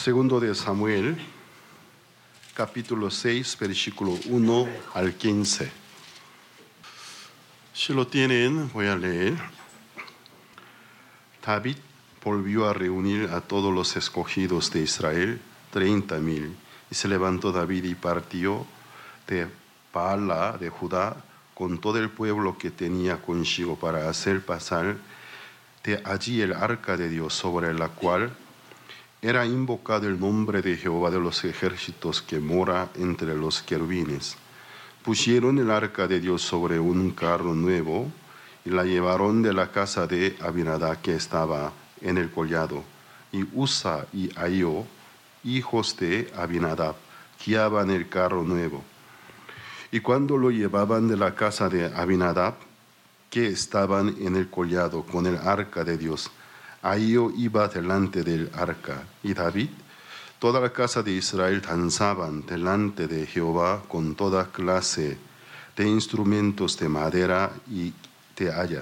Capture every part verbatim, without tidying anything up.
Segundo de Samuel, capítulo seis, versículo uno al quince. Si lo tienen, voy a leer. David volvió a reunir a todos los escogidos de Israel, treinta mil, y se levantó David y partió de Baala de Judá con todo el pueblo que tenía consigo para hacer pasar de allí el arca de Dios, sobre la cual era invocado el nombre de Jehová de los ejércitos que mora entre los querubines. Pusieron el arca de Dios sobre un carro nuevo y la llevaron de la casa de Abinadab que estaba en el collado. Y Usa y Ahío, hijos de Abinadab, guiaban el carro nuevo. Y cuando lo llevaban de la casa de Abinadab, que estaban en el collado con el arca de Dios, Ahío iba delante del arca, y David, toda la casa de Israel danzaban delante de Jehová con toda clase de instrumentos de madera y de haya,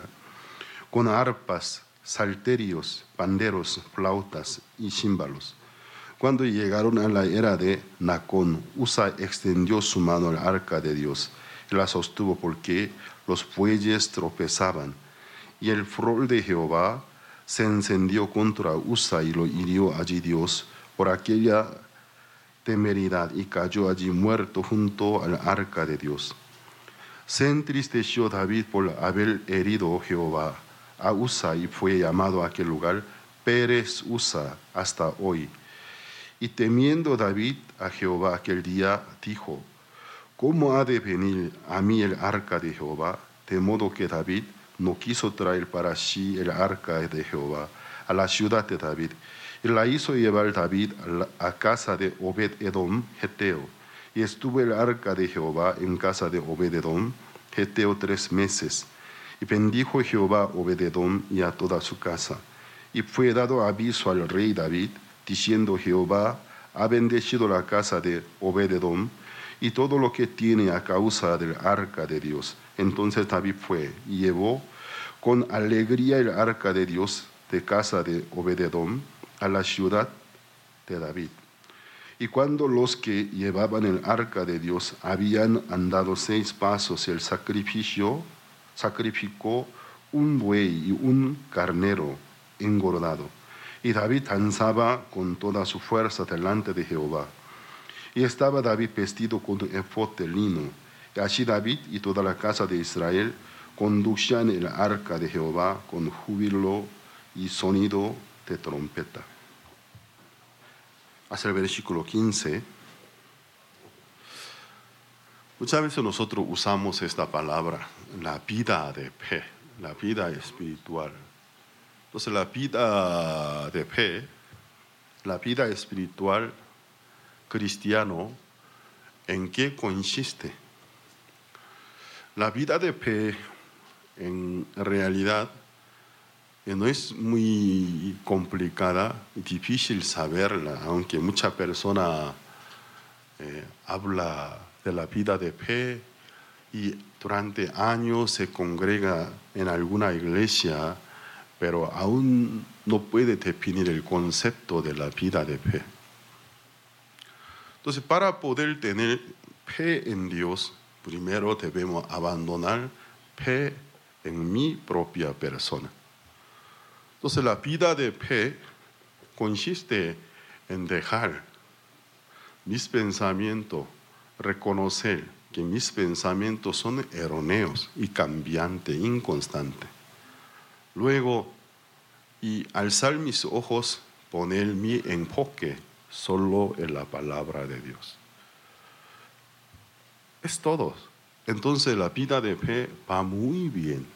con arpas, salterios, panderos, flautas y címbalos. Cuando llegaron a la era de Nacón, Usa extendió su mano al arca de Dios y la sostuvo porque los bueyes tropezaban, y el furor de Jehová se encendió contra Usa y lo hirió allí Dios por aquella temeridad, y cayó allí muerto junto al arca de Dios. Se entristeció David por haber herido Jehová a Usa, y fue llamado a aquel lugar Pérez Usa hasta hoy. Y temiendo David a Jehová aquel día, dijo: ¿Cómo ha de venir a mí el arca de Jehová? De modo que David no quiso traer para sí el arca de Jehová a la ciudad de David, y la hizo llevar David a casa de Obed-edom, Geteo. Y estuvo el arca de Jehová en casa de Obed-edom, Geteo, tres meses. Y bendijo Jehová a Obed-edom y a toda su casa. Y fue dado aviso al rey David, diciendo: Jehová ha bendecido la casa de Obed-edom y todo lo que tiene a causa del arca de Dios. Entonces David fue y llevó con alegría el arca de Dios de casa de Obed-edom a la ciudad de David. Y cuando los que llevaban el arca de Dios habían andado seis pasos, el sacrificio sacrificó un buey y un carnero engordado. Y David danzaba con toda su fuerza delante de Jehová. Y estaba David vestido con un efod de lino. Y así David y toda la casa de Israel conducían el arca de Jehová con júbilo y sonido de trompeta. Hasta el versículo quince. Muchas veces nosotros usamos esta palabra, la vida de fe, la vida espiritual. Entonces la vida de fe, la vida espiritual cristiano, ¿en qué consiste? La vida de fe, en realidad, no es muy complicada y difícil saberla, aunque mucha persona eh, habla de la vida de fe y durante años se congrega en alguna iglesia, pero aún no puede definir el concepto de la vida de fe. Entonces, para poder tener fe en Dios, primero debemos abandonar fe en mi propia persona. Entonces, la vida de fe consiste en dejar mis pensamientos, reconocer que mis pensamientos son erróneos y cambiantes, inconstantes. Luego, y alzar mis ojos, poner mi enfoque solo en la palabra de Dios. Es todo. Entonces la vida de fe va muy bien.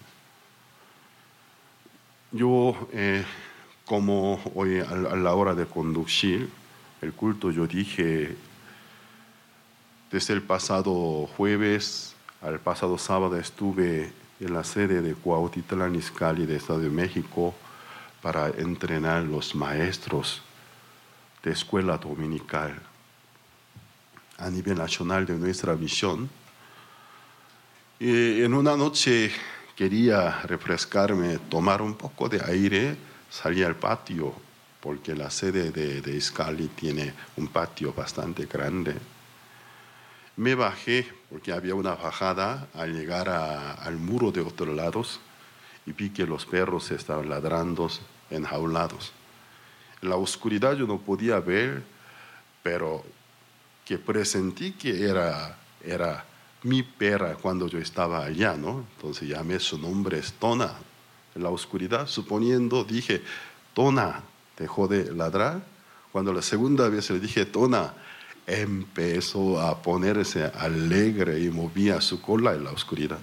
Yo, eh, como hoy a la hora de conducir el culto, yo dije, desde el pasado jueves al pasado sábado estuve en la sede de Cuautitlán Izcalli de Estado de México para entrenar los maestros de escuela dominical a nivel nacional de nuestra misión. Y en una noche quería refrescarme, tomar un poco de aire, salí al patio porque la sede de, de Iscali tiene un patio bastante grande. Me bajé, porque había una bajada al llegar a, al muro de otros lados, y vi que los perros estaban ladrando, enjaulados. En la oscuridad yo no podía ver, pero que presentí que era, era mi perra cuando yo estaba allá, ¿no? Entonces llamé, su nombre es Tona. En la oscuridad, suponiendo, dije, Tona, dejó de ladrar. Cuando la segunda vez le dije, Tona, empezó a ponerse alegre y movía su cola en la oscuridad.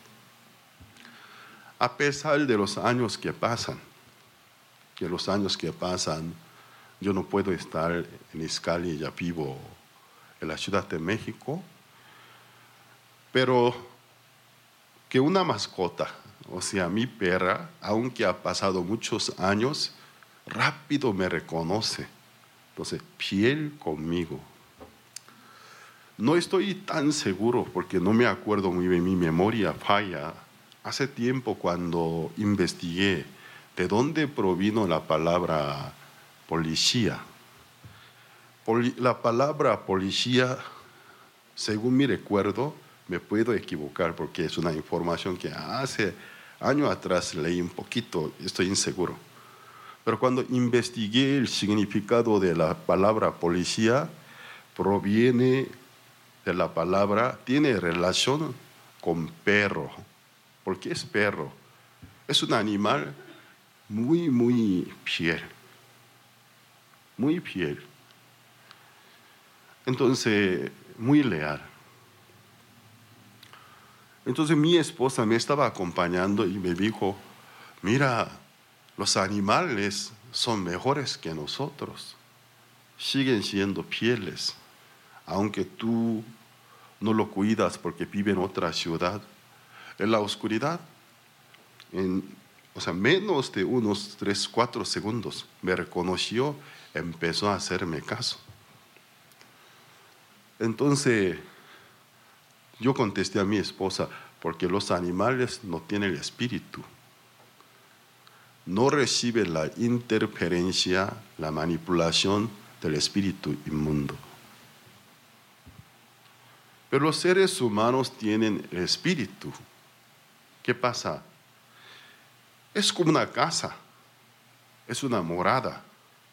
A pesar de los años que pasan, que los años que pasan, yo no puedo estar en Izcali, ya vivo en la Ciudad de México, pero que una mascota, o sea, mi perra, aunque ha pasado muchos años, rápido me reconoce. Entonces, piel conmigo. No estoy tan seguro porque no me acuerdo muy bien, mi memoria falla. Hace tiempo cuando investigué de dónde provino la palabra policía. Poli- la palabra policía, según mi recuerdo, me puedo equivocar porque es una información que hace años atrás leí un poquito, estoy inseguro. Pero cuando investigué el significado de la palabra policía, proviene de la palabra, tiene relación con perro. ¿Por qué es perro? Es un animal muy, muy fiel. Muy fiel. Entonces, muy leal. Entonces mi esposa me estaba acompañando y me dijo, mira, los animales son mejores que nosotros. Siguen siendo fieles. Aunque tú no lo cuidas porque vive en otra ciudad, en la oscuridad, en, o sea, menos de unos tres, cuatro segundos, me reconoció, empezó a hacerme caso. Entonces, yo contesté a mi esposa, porque los animales no tienen espíritu, no reciben la interferencia, la manipulación del espíritu inmundo. Pero los seres humanos tienen el espíritu. ¿Qué pasa? Es como una casa, es una morada.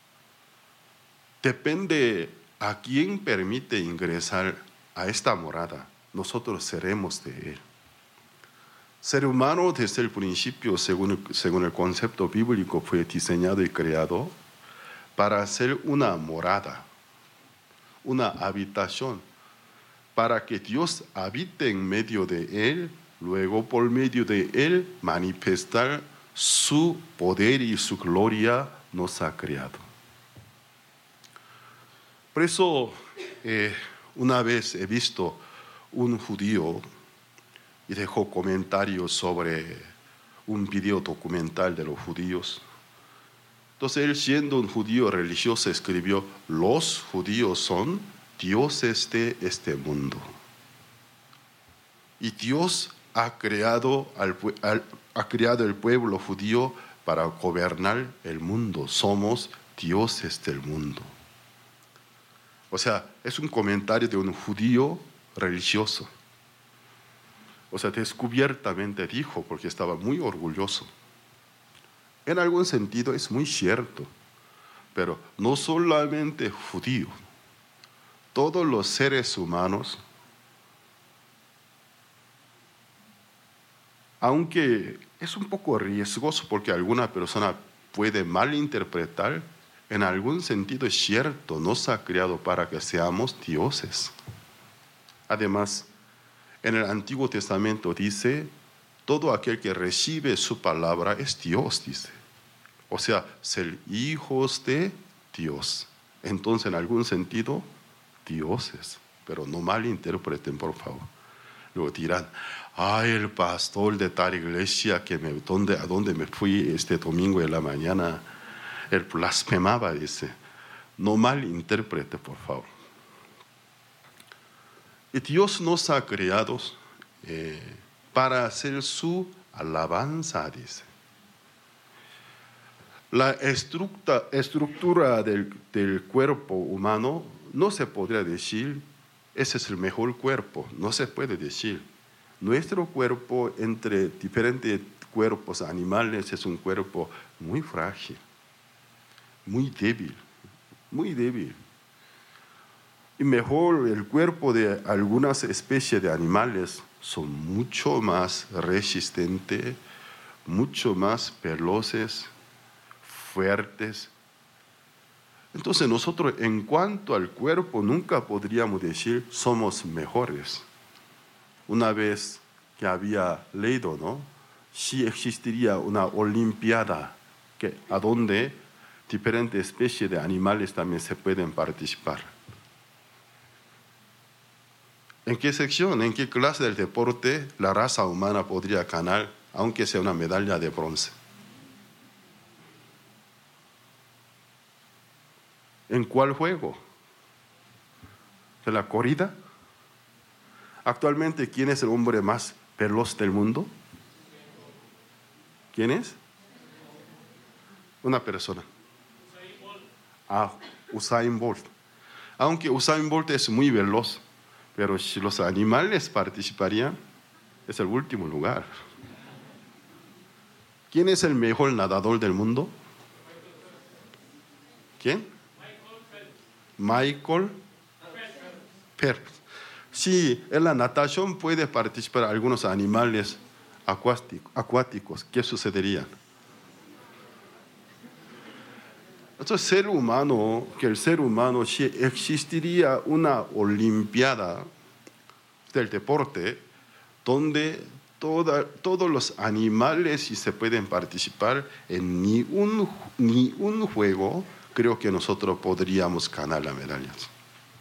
Depende a quién permite ingresar a esta morada, nosotros seremos de él. Ser humano desde el principio, según, según el concepto bíblico, fue diseñado y creado para ser una morada, una habitación, para que Dios habite en medio de él, luego por medio de él manifestar su poder y su gloria nos ha creado. Por eso, eh, una vez he visto un judío y dejó comentarios sobre un video documental de los judíos. Entonces él, siendo un judío religioso, escribió, los judíos son dioses de este mundo. Y Dios ha creado, al, al, ha creado el pueblo judío para gobernar el mundo. Somos dioses del mundo. O sea, es un comentario de un judío religioso. O sea, descubiertamente dijo, porque estaba muy orgulloso. En algún sentido es muy cierto, pero no solamente judío, todos los seres humanos, aunque es un poco riesgoso porque alguna persona puede malinterpretar, en algún sentido es cierto, nos ha creado para que seamos dioses. Además, en el Antiguo Testamento dice, todo aquel que recibe su palabra es Dios, dice. O sea, ser hijos de Dios. Entonces, en algún sentido, dioses. Pero no malinterpreten, por favor. Luego dirán, ay, el pastor de tal iglesia que me, donde, a donde me fui este domingo en la mañana, él blasfemaba, dice. No malinterprete, por favor. Y Dios nos ha creado eh, para hacer su alabanza, dice. La estructura, estructura del, del cuerpo humano no se podría decir, ese es el mejor cuerpo, no se puede decir. Nuestro cuerpo entre diferentes cuerpos animales es un cuerpo muy frágil, muy débil, muy débil. Y mejor el cuerpo de algunas especies de animales son mucho más resistentes, mucho más veloces, fuertes. Entonces nosotros en cuanto al cuerpo nunca podríamos decir somos mejores. Una vez que había leído, ¿no? Si existiría una olimpiada que, a donde diferentes especies de animales también se pueden participar. ¿En qué sección, en qué clase del deporte la raza humana podría ganar, aunque sea una medalla de bronce? ¿En cuál juego? ¿De la corrida? Actualmente, ¿quién es el hombre más veloz del mundo? ¿Quién es? Una persona. Ah, Usain Bolt. Aunque Usain Bolt es muy veloz, pero si los animales participarían, es el último lugar. ¿Quién es el mejor nadador del mundo? ¿Quién? Michael Phelps. Sí, en la natación puede participar algunos animales acuáticos. ¿Qué sucedería? Entonces, ser humano, que el ser humano, si existiría una olimpiada del deporte, donde toda, todos los animales si se pueden participar en ni un, ni un juego, creo que nosotros podríamos ganar las medallas.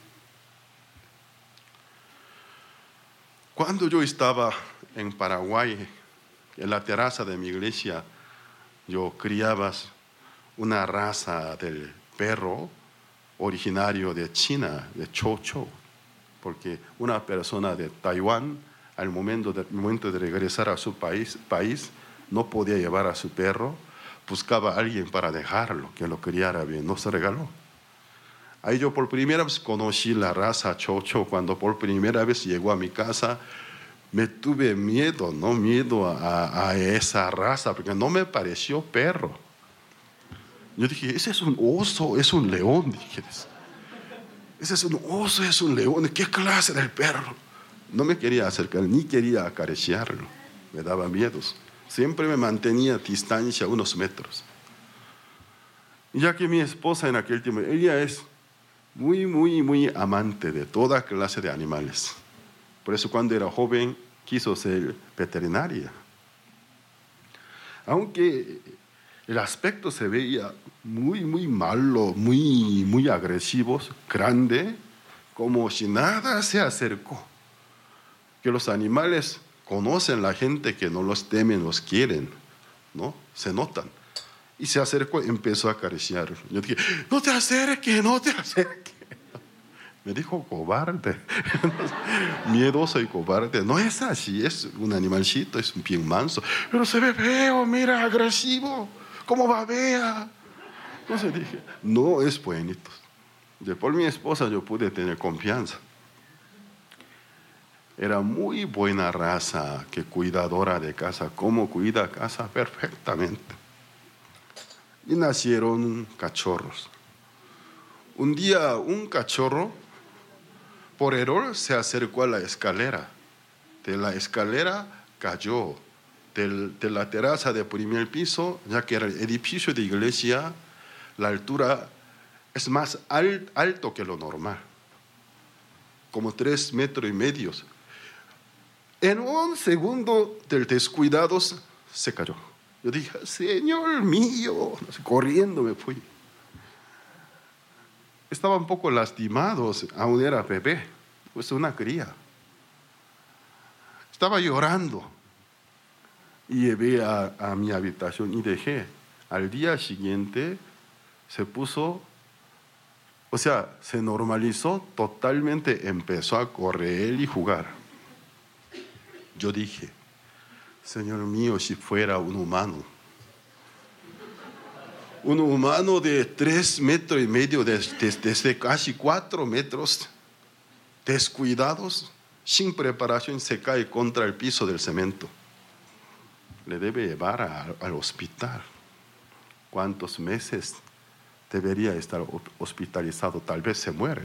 Cuando yo estaba en Paraguay, en la terraza de mi iglesia, yo criaba una raza del perro originario de China, de Chow Chow, porque una persona de Taiwán, al momento de, momento de regresar a su país, país, no podía llevar a su perro, buscaba a alguien para dejarlo, que lo criara bien, no se regaló. Ahí yo por primera vez conocí la raza Chow Chow. Cuando por primera vez llegó a mi casa, me tuve miedo, no miedo a, a esa raza, porque no me pareció perro. Yo dije, ese es un oso, es un león, dije. Ese es un oso, es un león, ¿qué clase del perro? No me quería acercar, ni quería acariciarlo, me daba miedos. Siempre me mantenía a distancia unos metros. Ya que mi esposa en aquel tiempo, ella es muy, muy, muy amante de toda clase de animales. Por eso cuando era joven quiso ser veterinaria. Aunque el aspecto se veía muy, muy malo, muy, muy agresivo, grande, como si nada se acercó. Que los animales conocen a la gente que no los temen, los quieren, ¿no? Se notan. Y se acercó y empezó a acariciar. Yo dije, no te acerques, no te acerques. Me dijo cobarde, miedoso y cobarde. No es así, es un animalcito, es un bien manso. Pero se ve feo, mira, agresivo, como babea. Entonces dije, no es buenito. De por mi esposa yo pude tener confianza. Era muy buena raza, que cuidadora de casa, como cuida casa perfectamente. Y nacieron cachorros. Un día un cachorro, por error, se acercó a la escalera. De la escalera cayó. Del, de la terraza de primer piso, ya que era el edificio de iglesia, la altura es más al, alto que lo normal. Como tres metros y medio. En un segundo del descuidado se cayó. Yo dije, Señor mío, corriendo me fui. Estaba un poco lastimado, aún era bebé, pues una cría. Estaba llorando y llevé a, a mi habitación y dejé. Al día siguiente se puso, o sea, se normalizó totalmente, empezó a correr y jugar. Yo dije, Señor mío, si fuera un humano, Un humano de tres metros y medio, desde, desde casi cuatro metros, descuidados, sin preparación, se cae contra el piso del cemento. Le debe llevar a, al hospital. ¿Cuántos meses debería estar hospitalizado? Tal vez se muere.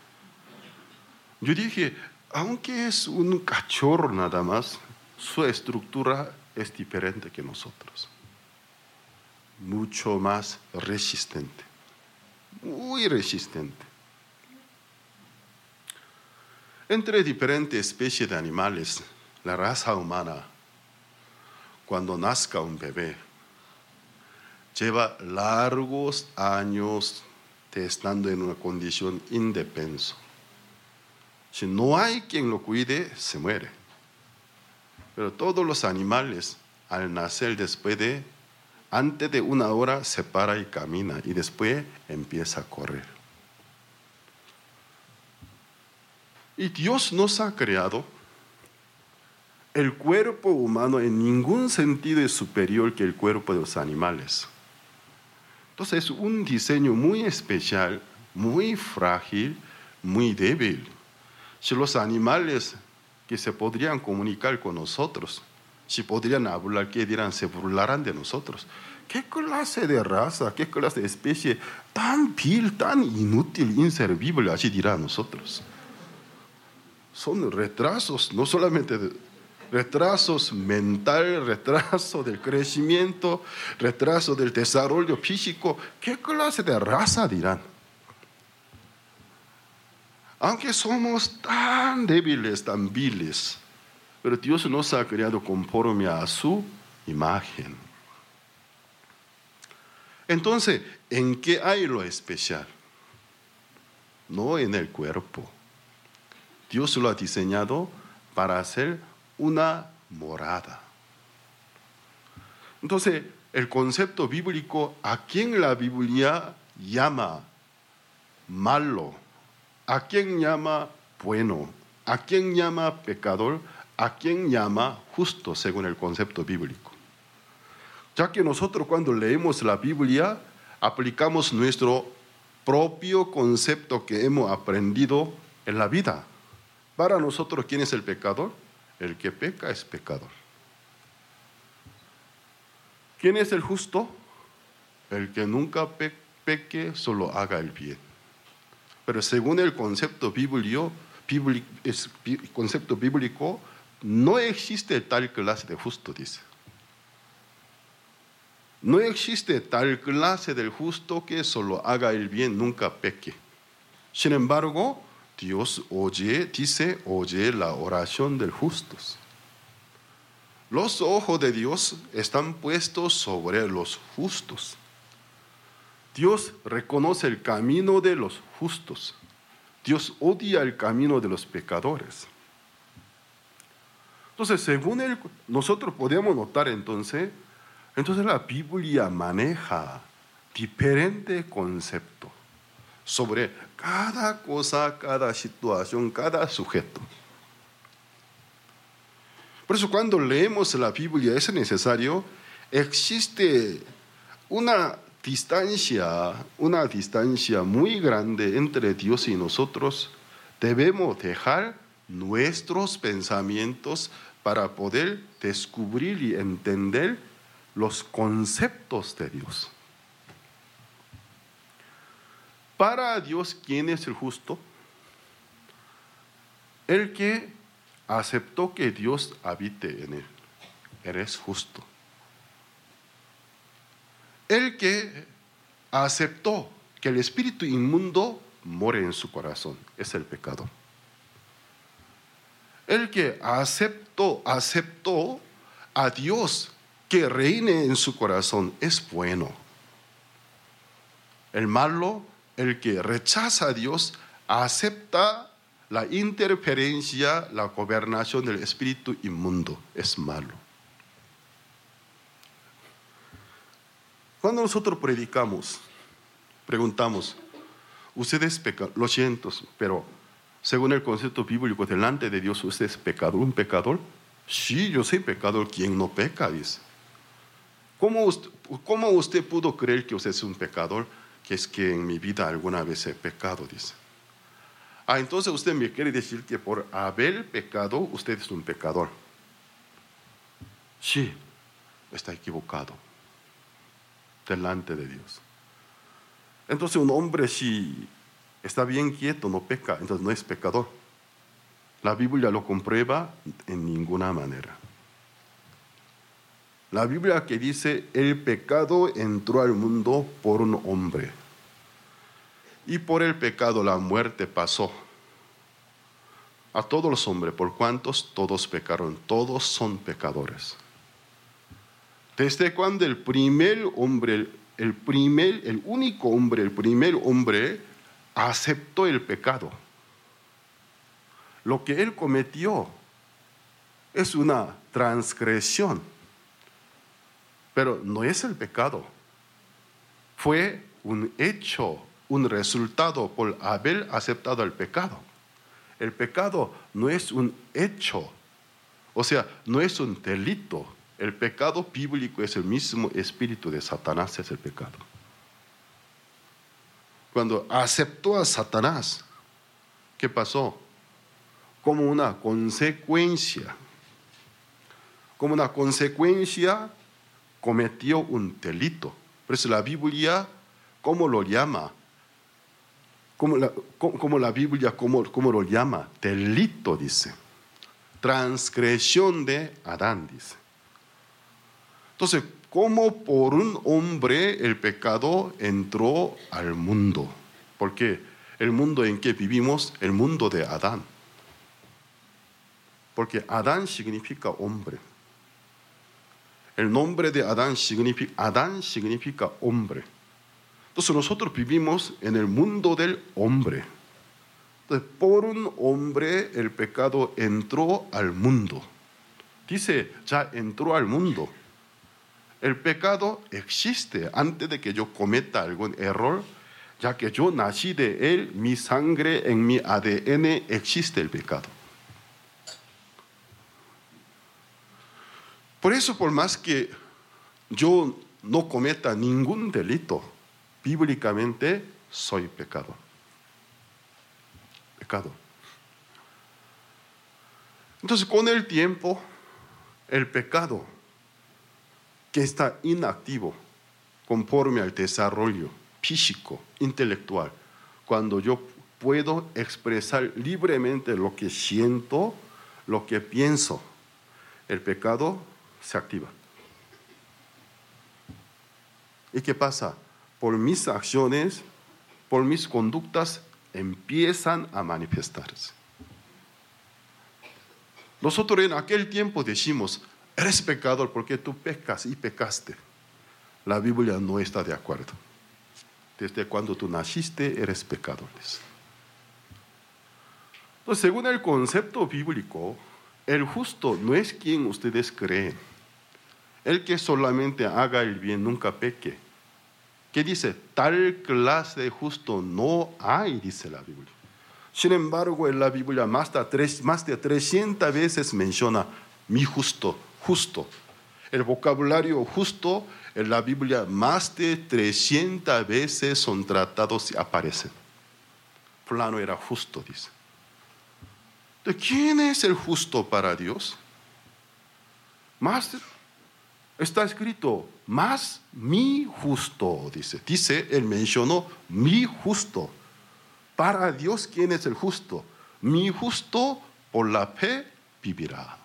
Yo dije, aunque es un cachorro nada más, su estructura es diferente que nosotros. Mucho más resistente. Muy resistente. Entre diferentes especies de animales, la raza humana, cuando nazca un bebé, lleva largos años de estando en una condición indefensa. Si no hay quien lo cuide, se muere. Pero todos los animales, al nacer después de, antes de una hora, se para y camina y después empieza a correr. Y Dios nos ha creado. El cuerpo humano en ningún sentido es superior que el cuerpo de los animales. Entonces es un diseño muy especial, muy frágil, muy débil. Si los animales que se podrían comunicar con nosotros, si podrían hablar, ¿qué dirán? Se burlarán de nosotros. ¿Qué clase de raza, qué clase de especie tan vil, tan inútil, inservible? Así dirán nosotros. Son retrasos, no solamente de, retrasos mentales, retraso del crecimiento, retraso del desarrollo físico. ¿Qué clase de raza dirán? Aunque somos tan débiles, tan viles, pero Dios nos ha creado conforme a su imagen. Entonces, ¿en qué hay lo especial? No en el cuerpo. Dios lo ha diseñado para hacer una morada. Entonces, el concepto bíblico, ¿a quién la Biblia llama malo? ¿A quién llama bueno? ¿A quién llama pecador? ¿A quién llama justo según el concepto bíblico? Ya que nosotros cuando leemos la Biblia aplicamos nuestro propio concepto que hemos aprendido en la vida. Para nosotros, ¿quién es el pecador? El que peca es pecador. ¿Quién es el justo? El que nunca pe- peque, solo haga el bien. Pero según el concepto bíblico, bíblico, es, concepto bíblico, no existe tal clase de justo, dice. No existe tal clase del justo que solo haga el bien, nunca peque. Sin embargo, Dios oye, dice, oye la oración de los justos. Los ojos de Dios están puestos sobre los justos. Dios reconoce el camino de los justos. Dios odia el camino de los pecadores. Entonces, según él, nosotros podemos notar entonces, entonces la Biblia maneja diferentes conceptos sobre cada cosa, cada situación, cada sujeto. Por eso cuando leemos la Biblia es necesario, existe una distancia, una distancia muy grande entre Dios y nosotros. Debemos dejar nuestros pensamientos para poder descubrir y entender los conceptos de Dios. Para Dios, ¿quién es el justo? El que aceptó que Dios habite en él. Eres justo. El que aceptó que el espíritu inmundo more en su corazón es el pecador. El que aceptó, aceptó a Dios que reine en su corazón es bueno. El malo, el que rechaza a Dios, acepta la interferencia, la gobernación del espíritu inmundo, es malo. Cuando nosotros predicamos, preguntamos, ustedes pecan, lo siento, pero según el concepto bíblico, delante de Dios, ¿usted es pecador, un pecador? Sí, yo soy pecador, ¿quién no peca? Dice. ¿Cómo usted, ¿Cómo usted pudo creer que usted es un pecador? Que es que en mi vida alguna vez he pecado, dice. Ah, entonces usted me quiere decir que por haber pecado usted es un pecador. Sí, está equivocado delante de Dios. Entonces un hombre si está bien quieto, no peca, entonces no es pecador. La Biblia lo comprueba en ninguna manera. La Biblia que dice, el pecado entró al mundo por un hombre. Y por el pecado la muerte pasó a todos los hombres, por cuantos todos pecaron, todos son pecadores. Desde cuando el primer hombre, el primer, el único hombre, el primer hombre aceptó el pecado. Lo que él cometió es una transgresión, pero no es el pecado. Fue un hecho, un resultado por haber aceptado el pecado. El pecado no es un hecho, o sea, no es un delito. El pecado bíblico es el mismo espíritu de Satanás, es el pecado. Cuando aceptó a Satanás, ¿qué pasó? Como una consecuencia, como una consecuencia cometió un delito. Por eso la Biblia, ¿cómo lo llama? Como la, como la Biblia, ¿cómo, cómo lo llama? Delito, dice. Transgresión de Adán, dice. Entonces, ¿cómo por un hombre el pecado entró al mundo? Porque el mundo en que vivimos, el mundo de Adán. Porque Adán significa hombre. El nombre de Adán significa, Adán significa hombre. Entonces nosotros vivimos en el mundo del hombre. Entonces, por un hombre el pecado entró al mundo. Dice, ya entró al mundo. El pecado existe antes de que yo cometa algún error, ya que yo nací de él, mi sangre, en mi A D N existe el pecado. Por eso, por más que yo no cometa ningún delito, bíblicamente soy pecador. Pecado. Entonces, con el tiempo, el pecado que está inactivo conforme al desarrollo físico, intelectual, cuando yo puedo expresar libremente lo que siento, lo que pienso, el pecado se activa. ¿Y qué pasa? Por mis acciones, por mis conductas, empiezan a manifestarse. Nosotros en aquel tiempo decimos, eres pecador porque tú pecas y pecaste. La Biblia no está de acuerdo. Desde cuando tú naciste, eres pecador. Entonces, según el concepto bíblico, el justo no es quien ustedes creen. El que solamente haga el bien, nunca peque. ¿Qué dice? Tal clase de justo no hay, dice la Biblia. Sin embargo, en la Biblia más de, tres, más de trescientas veces menciona mi justo, justo. El vocabulario justo en la Biblia más de trescientas veces son tratados y aparecen. Fulano era justo, dice. ¿De quién es el justo para Dios? Más está escrito, más mi justo, dice. Dice, él mencionó mi justo. Para Dios, ¿quién es el justo? Mi justo por la fe vivirá.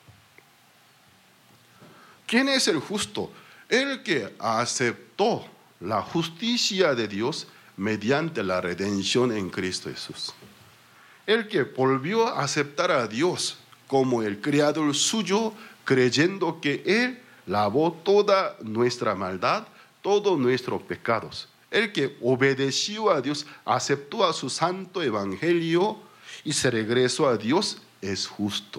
¿Quién es el justo? El que aceptó la justicia de Dios mediante la redención en Cristo Jesús. El que volvió a aceptar a Dios como el creador suyo, creyendo que Él lavó toda nuestra maldad, todos nuestros pecados. El que obedeció a Dios, aceptó a su santo evangelio y se regresó a Dios, es justo.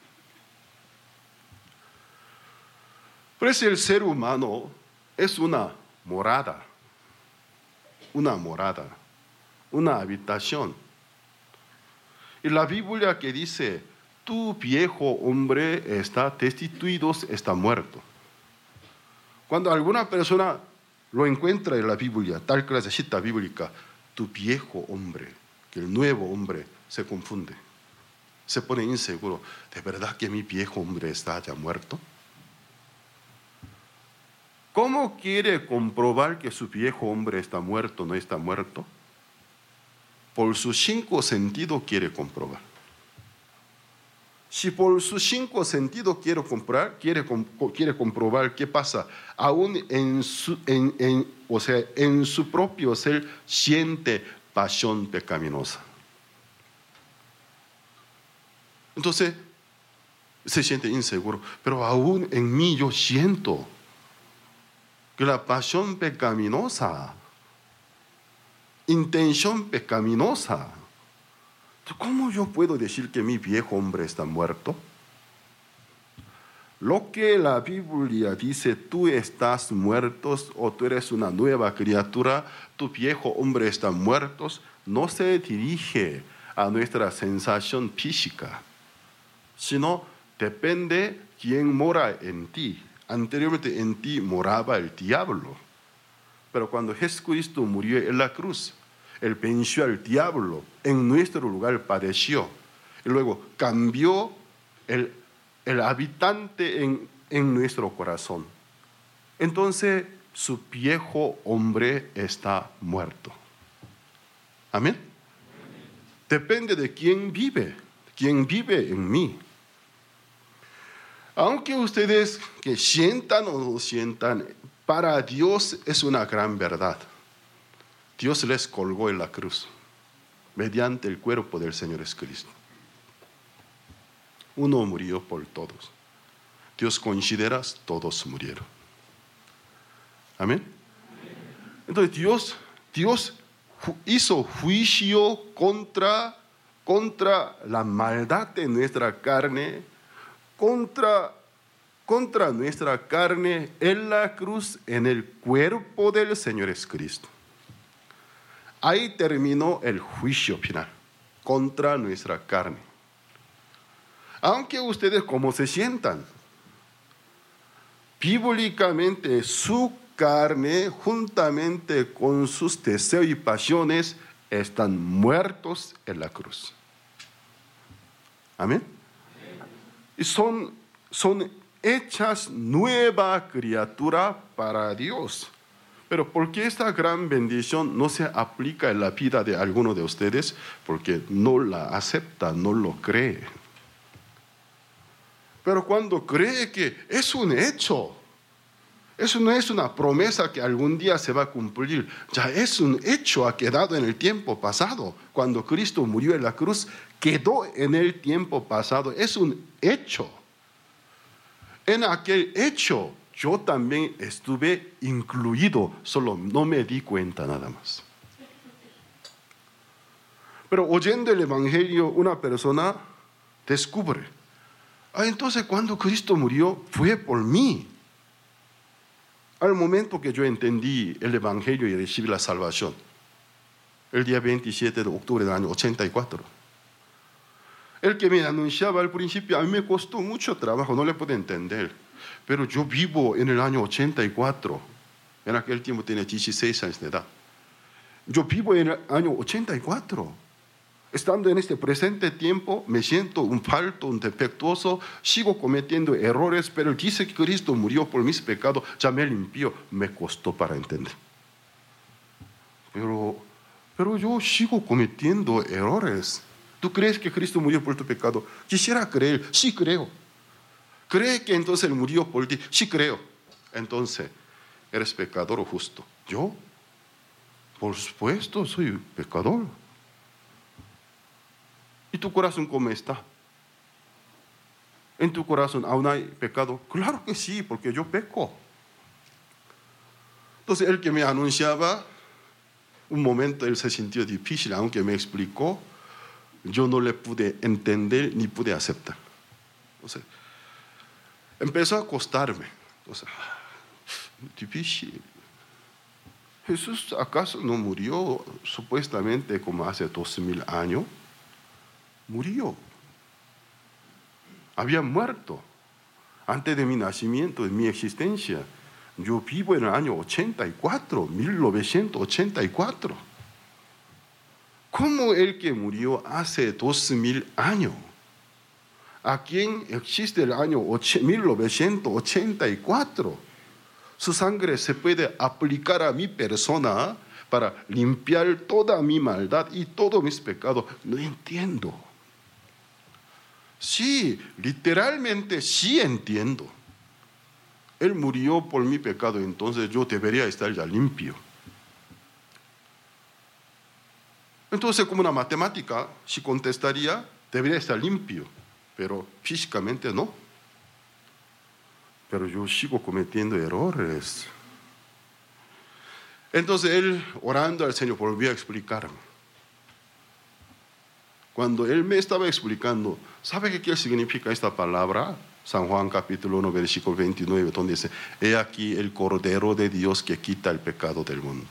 Por eso el ser humano es una morada, una morada, una habitación. Y la Biblia que dice, tu viejo hombre está destituido, está muerto. Cuando alguna persona lo encuentra en la Biblia, tal que la cita bíblica, tu viejo hombre, que el nuevo hombre se confunde, se pone inseguro. ¿De verdad que mi viejo hombre está ya muerto? ¿Cómo quiere comprobar que su viejo hombre está muerto o no está muerto? Por sus cinco sentidos quiere comprobar. Si por sus cinco sentidos quiere comprobar, quiere, quiere comprobar qué pasa, aún en su, en, en, o sea, en su propio ser siente pasión pecaminosa. Entonces se siente inseguro, pero aún en mí yo siento que la pasión pecaminosa, intención pecaminosa. ¿Cómo yo puedo decir que mi viejo hombre está muerto? Lo que la Biblia dice, tú estás muerto o tú eres una nueva criatura, tu viejo hombre está muerto, no se dirige a nuestra sensación física, sino depende quién mora en ti. Anteriormente en ti moraba el diablo, pero cuando Jesucristo murió en la cruz, Él venció al diablo, en nuestro lugar padeció, y luego cambió el, el habitante en, en nuestro corazón. Entonces su viejo hombre está muerto. Amén. Depende de quién vive, quién vive en mí. Aunque ustedes que sientan o no sientan, para Dios es una gran verdad. Dios les colgó en la cruz mediante el cuerpo del Señor Jesucristo. Uno murió por todos. Dios considera todos murieron. Amén. Entonces Dios, Dios hizo juicio contra, contra la maldad de nuestra carne, contra, contra nuestra carne en la cruz, en el cuerpo del Señor Jesucristo. Ahí terminó el juicio final contra nuestra carne. Aunque ustedes como se sientan, bíblicamente su carne juntamente con sus deseos y pasiones están muertos en la cruz. Amén. Y son, son hechas nueva criatura para Dios. Pero ¿por qué esta gran bendición no se aplica en la vida de alguno de ustedes? Porque no la acepta, no lo cree. Pero cuando cree que es un hecho, eso no es una promesa que algún día se va a cumplir, ya es un hecho, ha quedado en el tiempo pasado. Cuando Cristo murió en la cruz, quedó en el tiempo pasado, es un hecho. En aquel hecho, yo también estuve incluido, solo no me di cuenta nada más. Pero oyendo el Evangelio, una persona descubre, ah, entonces cuando Cristo murió fue por mí. Al momento que yo entendí el Evangelio y recibí la salvación, el día veintisiete de octubre del año ochenta y cuatro, el que me anunciaba al principio, a mí me costó mucho trabajo, no le pude entender. Pero yo vivo en el año ochenta y cuatro, en aquel tiempo tenía dieciséis años de edad. Yo vivo en el año ochenta y cuatro. Estando en este presente tiempo, me siento un falto, un defectuoso, sigo cometiendo errores, pero dice que Cristo murió por mis pecados, ya me limpió. Me costó para entender. Pero, pero yo sigo cometiendo errores. ¿Tú crees que Cristo murió por tu pecado? Quisiera creer, sí creo. ¿Cree que entonces Él murió por ti? Sí creo. Entonces, ¿eres pecador o justo? ¿Yo? Por supuesto, soy pecador. ¿Y tu corazón cómo está? ¿En tu corazón aún hay pecado? Claro que sí, porque yo peco. Entonces, el que me anunciaba, un momento él se sintió difícil, aunque me explicó, yo no le pude entender ni pude aceptar. Entonces, empezó a acostarme. Entonces, difícil. ¿Jesús acaso no murió supuestamente como hace dos mil años? Murió. Había muerto antes de mi nacimiento, de mi existencia. Yo vivo en el año ochenta y cuatro, mil novecientos ochenta y cuatro. ¿Cómo el que murió hace dos mil años? ¿A quién existe el año mil novecientos ochenta y cuatro? Su sangre se puede aplicar a mi persona para limpiar toda mi maldad y todos mis pecados. No entiendo. Sí, literalmente sí entiendo. Él murió por mi pecado, entonces yo debería estar ya limpio. Entonces, como una matemática, si contestaría, debería estar limpio, pero físicamente no. Pero yo sigo cometiendo errores. Entonces él, orando al Señor, volvió a explicarme. Cuando él me estaba explicando, ¿sabe qué significa esta palabra? San Juan capítulo uno, versículo veintinueve, donde dice, he aquí el Cordero de Dios que quita el pecado del mundo.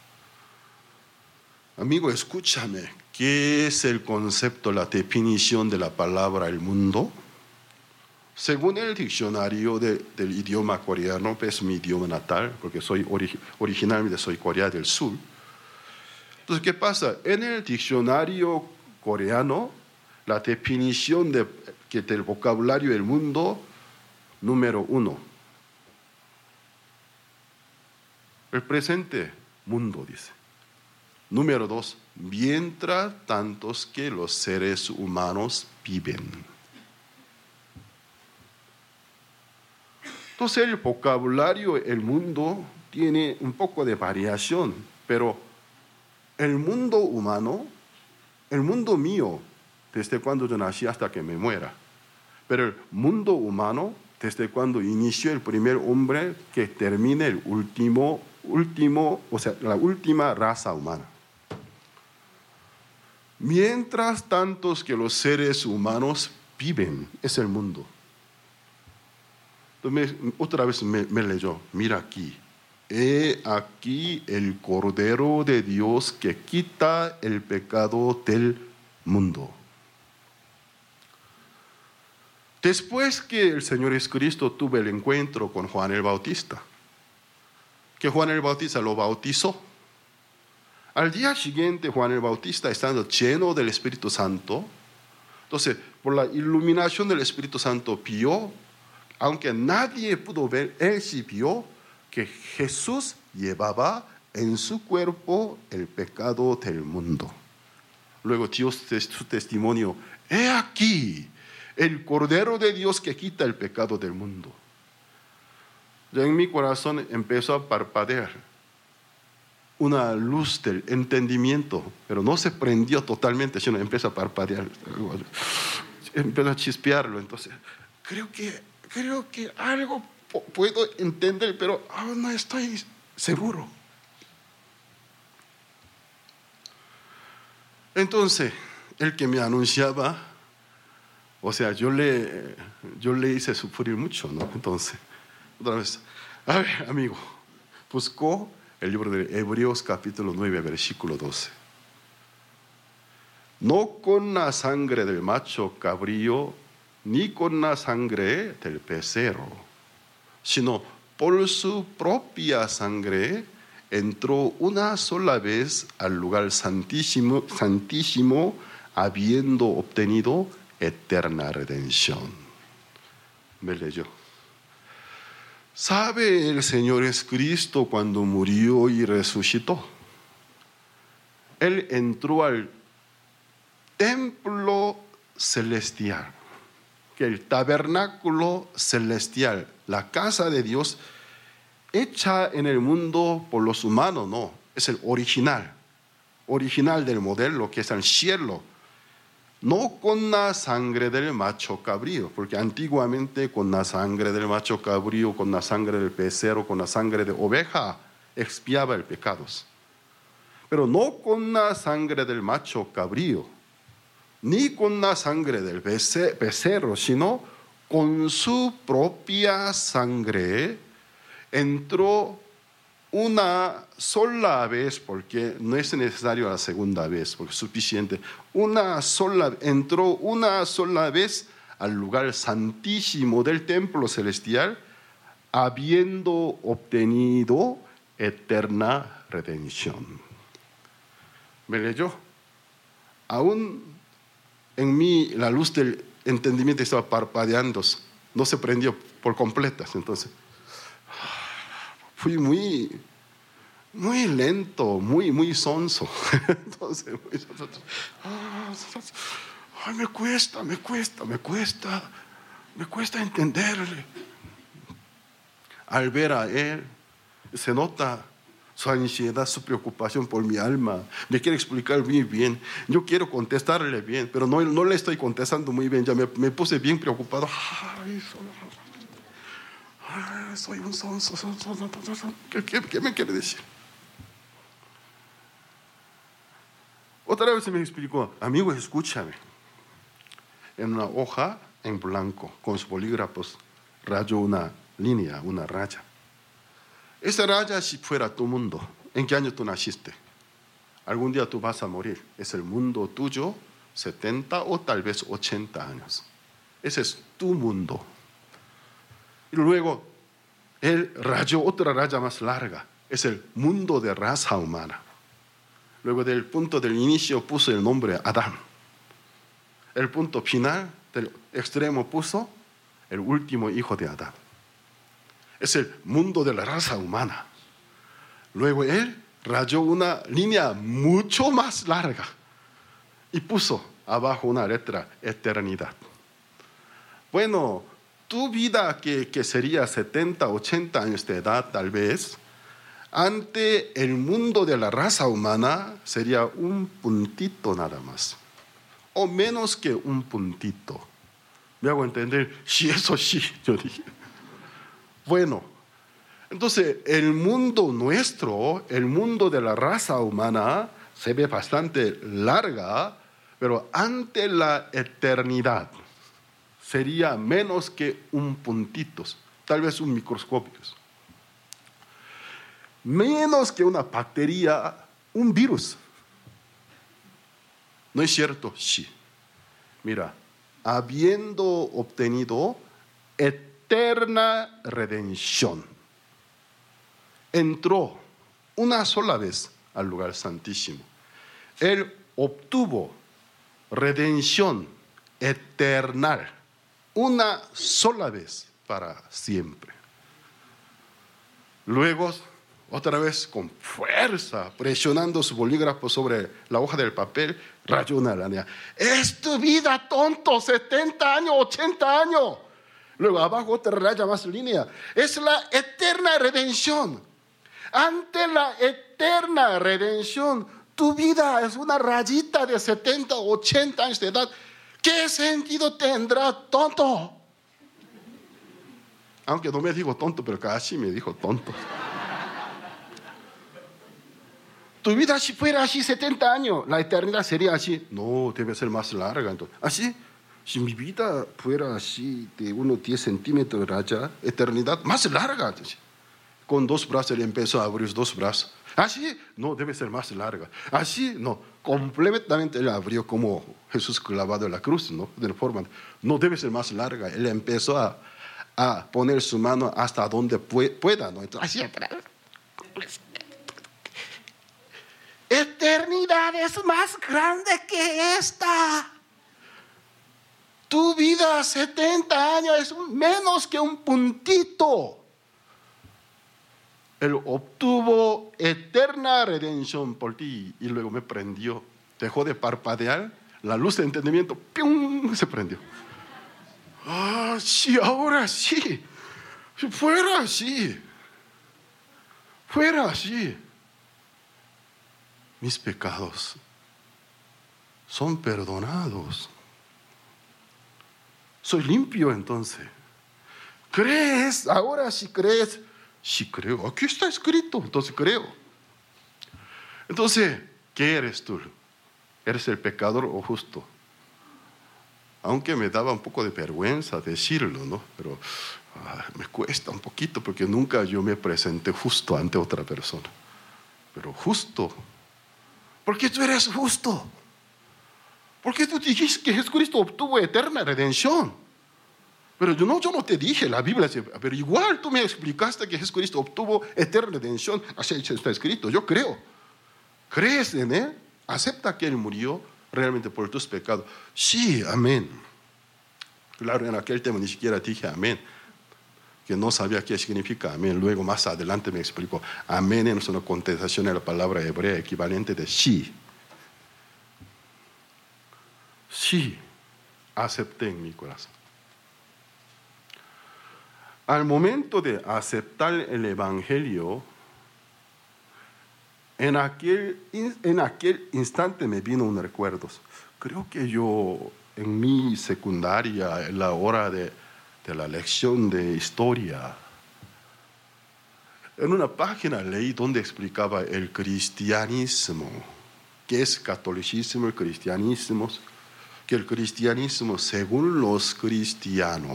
Amigo, escúchame, ¿qué es el concepto, la definición de la palabra el mundo? Según el diccionario de, del idioma coreano, es mi idioma natal, porque soy ori, originalmente soy Corea del Sur. Entonces, ¿qué pasa? En el diccionario coreano, la definición de, que del vocabulario del mundo, número uno, el presente mundo, dice. Número dos, mientras tantos que los seres humanos viven. Entonces el vocabulario, el mundo, tiene un poco de variación, pero el mundo humano, el mundo mío, desde cuando yo nací hasta que me muera, pero el mundo humano, desde cuando inició el primer hombre que termine el último, último, o sea, la última raza humana. Mientras tantos que los seres humanos viven, es el mundo. Entonces, otra vez me, me leyó, mira aquí, he aquí el Cordero de Dios que quita el pecado del mundo. Después que el Señor Jesucristo tuvo el encuentro con Juan el Bautista, que Juan el Bautista lo bautizó, al día siguiente Juan el Bautista, estando lleno del Espíritu Santo, entonces por la iluminación del Espíritu Santo vio, aunque nadie pudo ver, él sí vio que Jesús llevaba en su cuerpo el pecado del mundo. Luego dio su testimonio, he aquí el Cordero de Dios que quita el pecado del mundo. Ya en mi corazón empezó a parpadear una luz del entendimiento, pero no se prendió totalmente, sino empezó a parpadear, empezó a chispearlo. Entonces, creo que, creo que algo puedo entender, pero oh, no estoy seguro. Entonces, el que me anunciaba, o sea, yo le, yo le hice sufrir mucho, ¿no? Entonces, otra vez, a ver, amigo, buscó el libro de Hebreos capítulo nueve, versículo doce. No con la sangre del macho cabrío, ni con la sangre del becerro, sino por su propia sangre entró una sola vez al lugar santísimo, santísimo, habiendo obtenido eterna redención. Me leyó. ¿Sabe el Señor Jesucristo cuando murió y resucitó? Él entró al templo celestial, que el tabernáculo celestial, la casa de Dios, hecha en el mundo por los humanos, no, es el original, original del modelo que es el cielo. No con la sangre del macho cabrío, porque antiguamente con la sangre del macho cabrío, con la sangre del becerro, con la sangre de oveja, expiaba el pecado. Pero no con la sangre del macho cabrío, ni con la sangre del becerro, sino con su propia sangre entró una sola vez, porque no es necesario la segunda vez, porque es suficiente. Una sola, entró una sola vez al lugar santísimo del templo celestial, habiendo obtenido eterna redención. ¿Me leyó? Aún en mí la luz del entendimiento estaba parpadeando, no se prendió por completas. Entonces, fui muy, muy lento, muy, muy sonso. Entonces, muy sonso. Ay, me cuesta, me cuesta, me cuesta, me cuesta entenderle. Al ver a él, se nota su ansiedad, su preocupación por mi alma. Me quiere explicar muy bien. Yo quiero contestarle bien, pero no, no le estoy contestando muy bien. Ya me, me puse bien preocupado. Ay, ay, soy un sonso. ¿Qué, qué, ¿Qué me quiere decir? Otra vez se me explicó. Amigo, escúchame. En una hoja en blanco, con sus bolígrafos, rayó una línea, una raya. Esa raya, si fuera tu mundo, ¿en qué año tú naciste? Algún día tú vas a morir. Es el mundo tuyo, setenta o tal vez ochenta años. Ese es tu mundo. Y luego, él rayó otra raya más larga. Es el mundo de raza humana. Luego del punto del inicio puso el nombre Adán. El punto final del extremo puso el último hijo de Adán. Es el mundo de la raza humana. Luego él rayó una línea mucho más larga y puso abajo una letra, eternidad. Bueno, tu vida que, que sería setenta, ochenta años de edad tal vez, ante el mundo de la raza humana sería un puntito nada más, o menos que un puntito. ¿Me hago entender? Sí, eso sí, yo dije. Bueno, entonces el mundo nuestro, el mundo de la raza humana, se ve bastante larga, pero ante la eternidad sería menos que un puntito, tal vez un microscopio. Menos que una bacteria, un virus. ¿No es cierto? Sí. Mira, habiendo obtenido eterna redención, entró una sola vez al lugar santísimo. Él obtuvo redención eterna, una sola vez para siempre. Luego, otra vez con fuerza, presionando su bolígrafo sobre la hoja del papel, rayó una línea. Es tu vida, tonto, setenta años, ochenta años. Luego abajo otra raya más línea. Es la eterna redención. Ante la eterna redención, tu vida es una rayita de setenta, ochenta años de edad. ¿Qué sentido tendrá, tonto? Aunque no me dijo tonto, pero casi me dijo tonto. Tu vida si fuera así setenta años, la eternidad sería así. No, debe ser más larga. Entonces, así, si mi vida fuera así de unos diez centímetros de raya, eternidad más larga. Entonces, con dos brazos él empezó a abrir dos brazos. Así, no, debe ser más larga. Así, no, completamente él abrió como Jesús clavado en la cruz, ¿no? De forma, no debe ser más larga. Él empezó a, a poner su mano hasta donde pueda, ¿no? Entonces, así atrás. Eternidad es más grande que esta. Tu vida, setenta años, es menos que un puntito. Él obtuvo eterna redención por ti y luego me prendió. Dejó de parpadear, la luz de entendimiento, ¡pium!, se prendió. Ah, sí, ahora sí. Si fuera así, fuera así. Mis pecados son perdonados. Soy limpio entonces. ¿Crees? Ahora sí crees. Sí creo. Aquí está escrito. Entonces creo. Entonces, ¿qué eres tú? ¿Eres el pecador o justo? Aunque me daba un poco de vergüenza decirlo, ¿no? Pero ah, me cuesta un poquito porque nunca yo me presenté justo ante otra persona. Pero justo. ¿Por qué tú eres justo? ¿Por qué tú dijiste que Jesucristo obtuvo eterna redención? Pero yo no, yo no te dije, la Biblia dice, pero igual tú me explicaste que Jesucristo obtuvo eterna redención, así está escrito, yo creo. ¿Crees en Él? ¿Acepta que Él murió realmente por tus pecados? Sí, amén. Claro, en aquel tema ni siquiera dije amén, que no sabía qué significa amén. Luego más adelante me explicó, amén es una contestación a la palabra hebrea equivalente de sí. Sí, acepté en mi corazón. Al momento de aceptar el Evangelio, en aquel, en aquel instante me vino un recuerdo. Creo que yo en mi secundaria, en la hora de, de la lección de historia, en una página leí donde explicaba el cristianismo, qué es catolicismo, el cristianismo, que el cristianismo según los cristianos,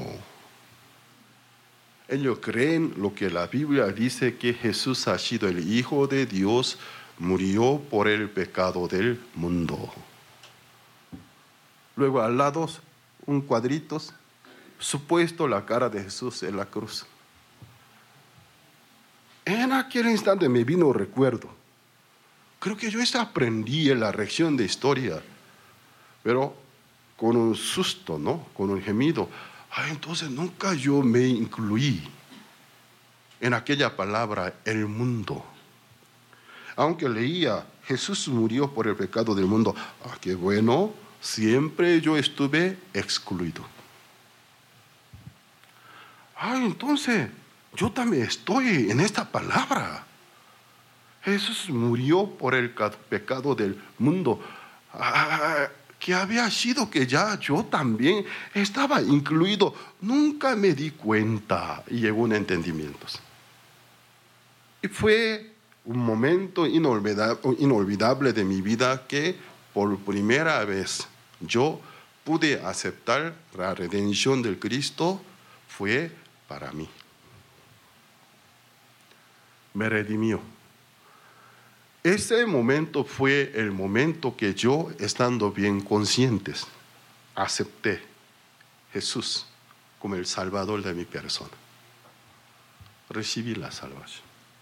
ellos creen lo que la Biblia dice, que Jesús ha sido el Hijo de Dios, murió por el pecado del mundo. Luego al lado, un cuadrito, supuesto la cara de Jesús en la cruz. En aquel instante me vino recuerdo. Creo que yo esta aprendí en la lección de historia, pero con un susto, ¿no? Con un gemido. Ah, entonces nunca yo me incluí en aquella palabra, el mundo. Aunque leía, Jesús murió por el pecado del mundo. Ah, qué bueno, siempre yo estuve excluido. Ah, entonces yo también estoy en esta palabra. Jesús murió por el pecado del mundo. Ah, que había sido que ya yo también estaba incluido. Nunca me di cuenta y llegó un entendimiento. Y fue un momento inolvidable, inolvidable de mi vida que por primera vez yo pude aceptar la redención del Cristo. Fue para mí. Me redimió. Ese momento fue el momento que yo, estando bien conscientes, acepté Jesús como el Salvador de mi persona. Recibí la salvación.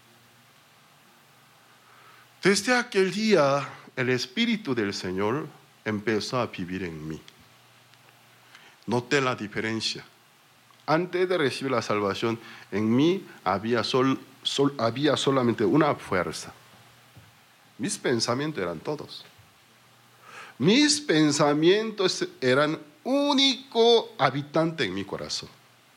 Desde aquel día, el Espíritu del Señor empezó a vivir en mí. Noté la diferencia. Antes de recibir la salvación, en mí había, sol, sol, había solamente una fuerza. Mis pensamientos eran todos. Mis pensamientos eran único habitante en mi corazón.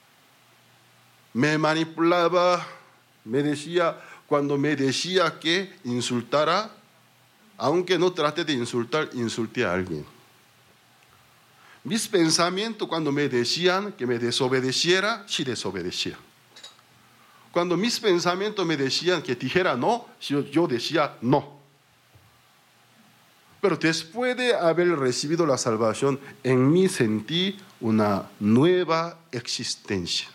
Me manipulaba, me decía, cuando me decía que insultara, aunque no trate de insultar, insulté a alguien. Mis pensamientos cuando me decían que me desobedeciera, sí desobedecía. Cuando mis pensamientos me decían que dijera no, yo decía no. Pero después de haber recibido la salvación, en mí sentí una nueva existencia.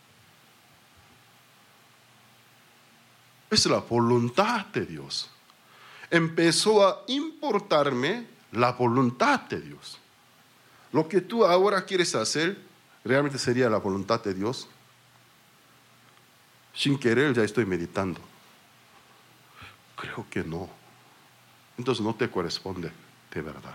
Es la voluntad de Dios. Empezó a importarme la voluntad de Dios. Lo que tú ahora quieres hacer, ¿realmente sería la voluntad de Dios? Sin querer ya estoy meditando. Creo que no. Entonces no te corresponde de verdad.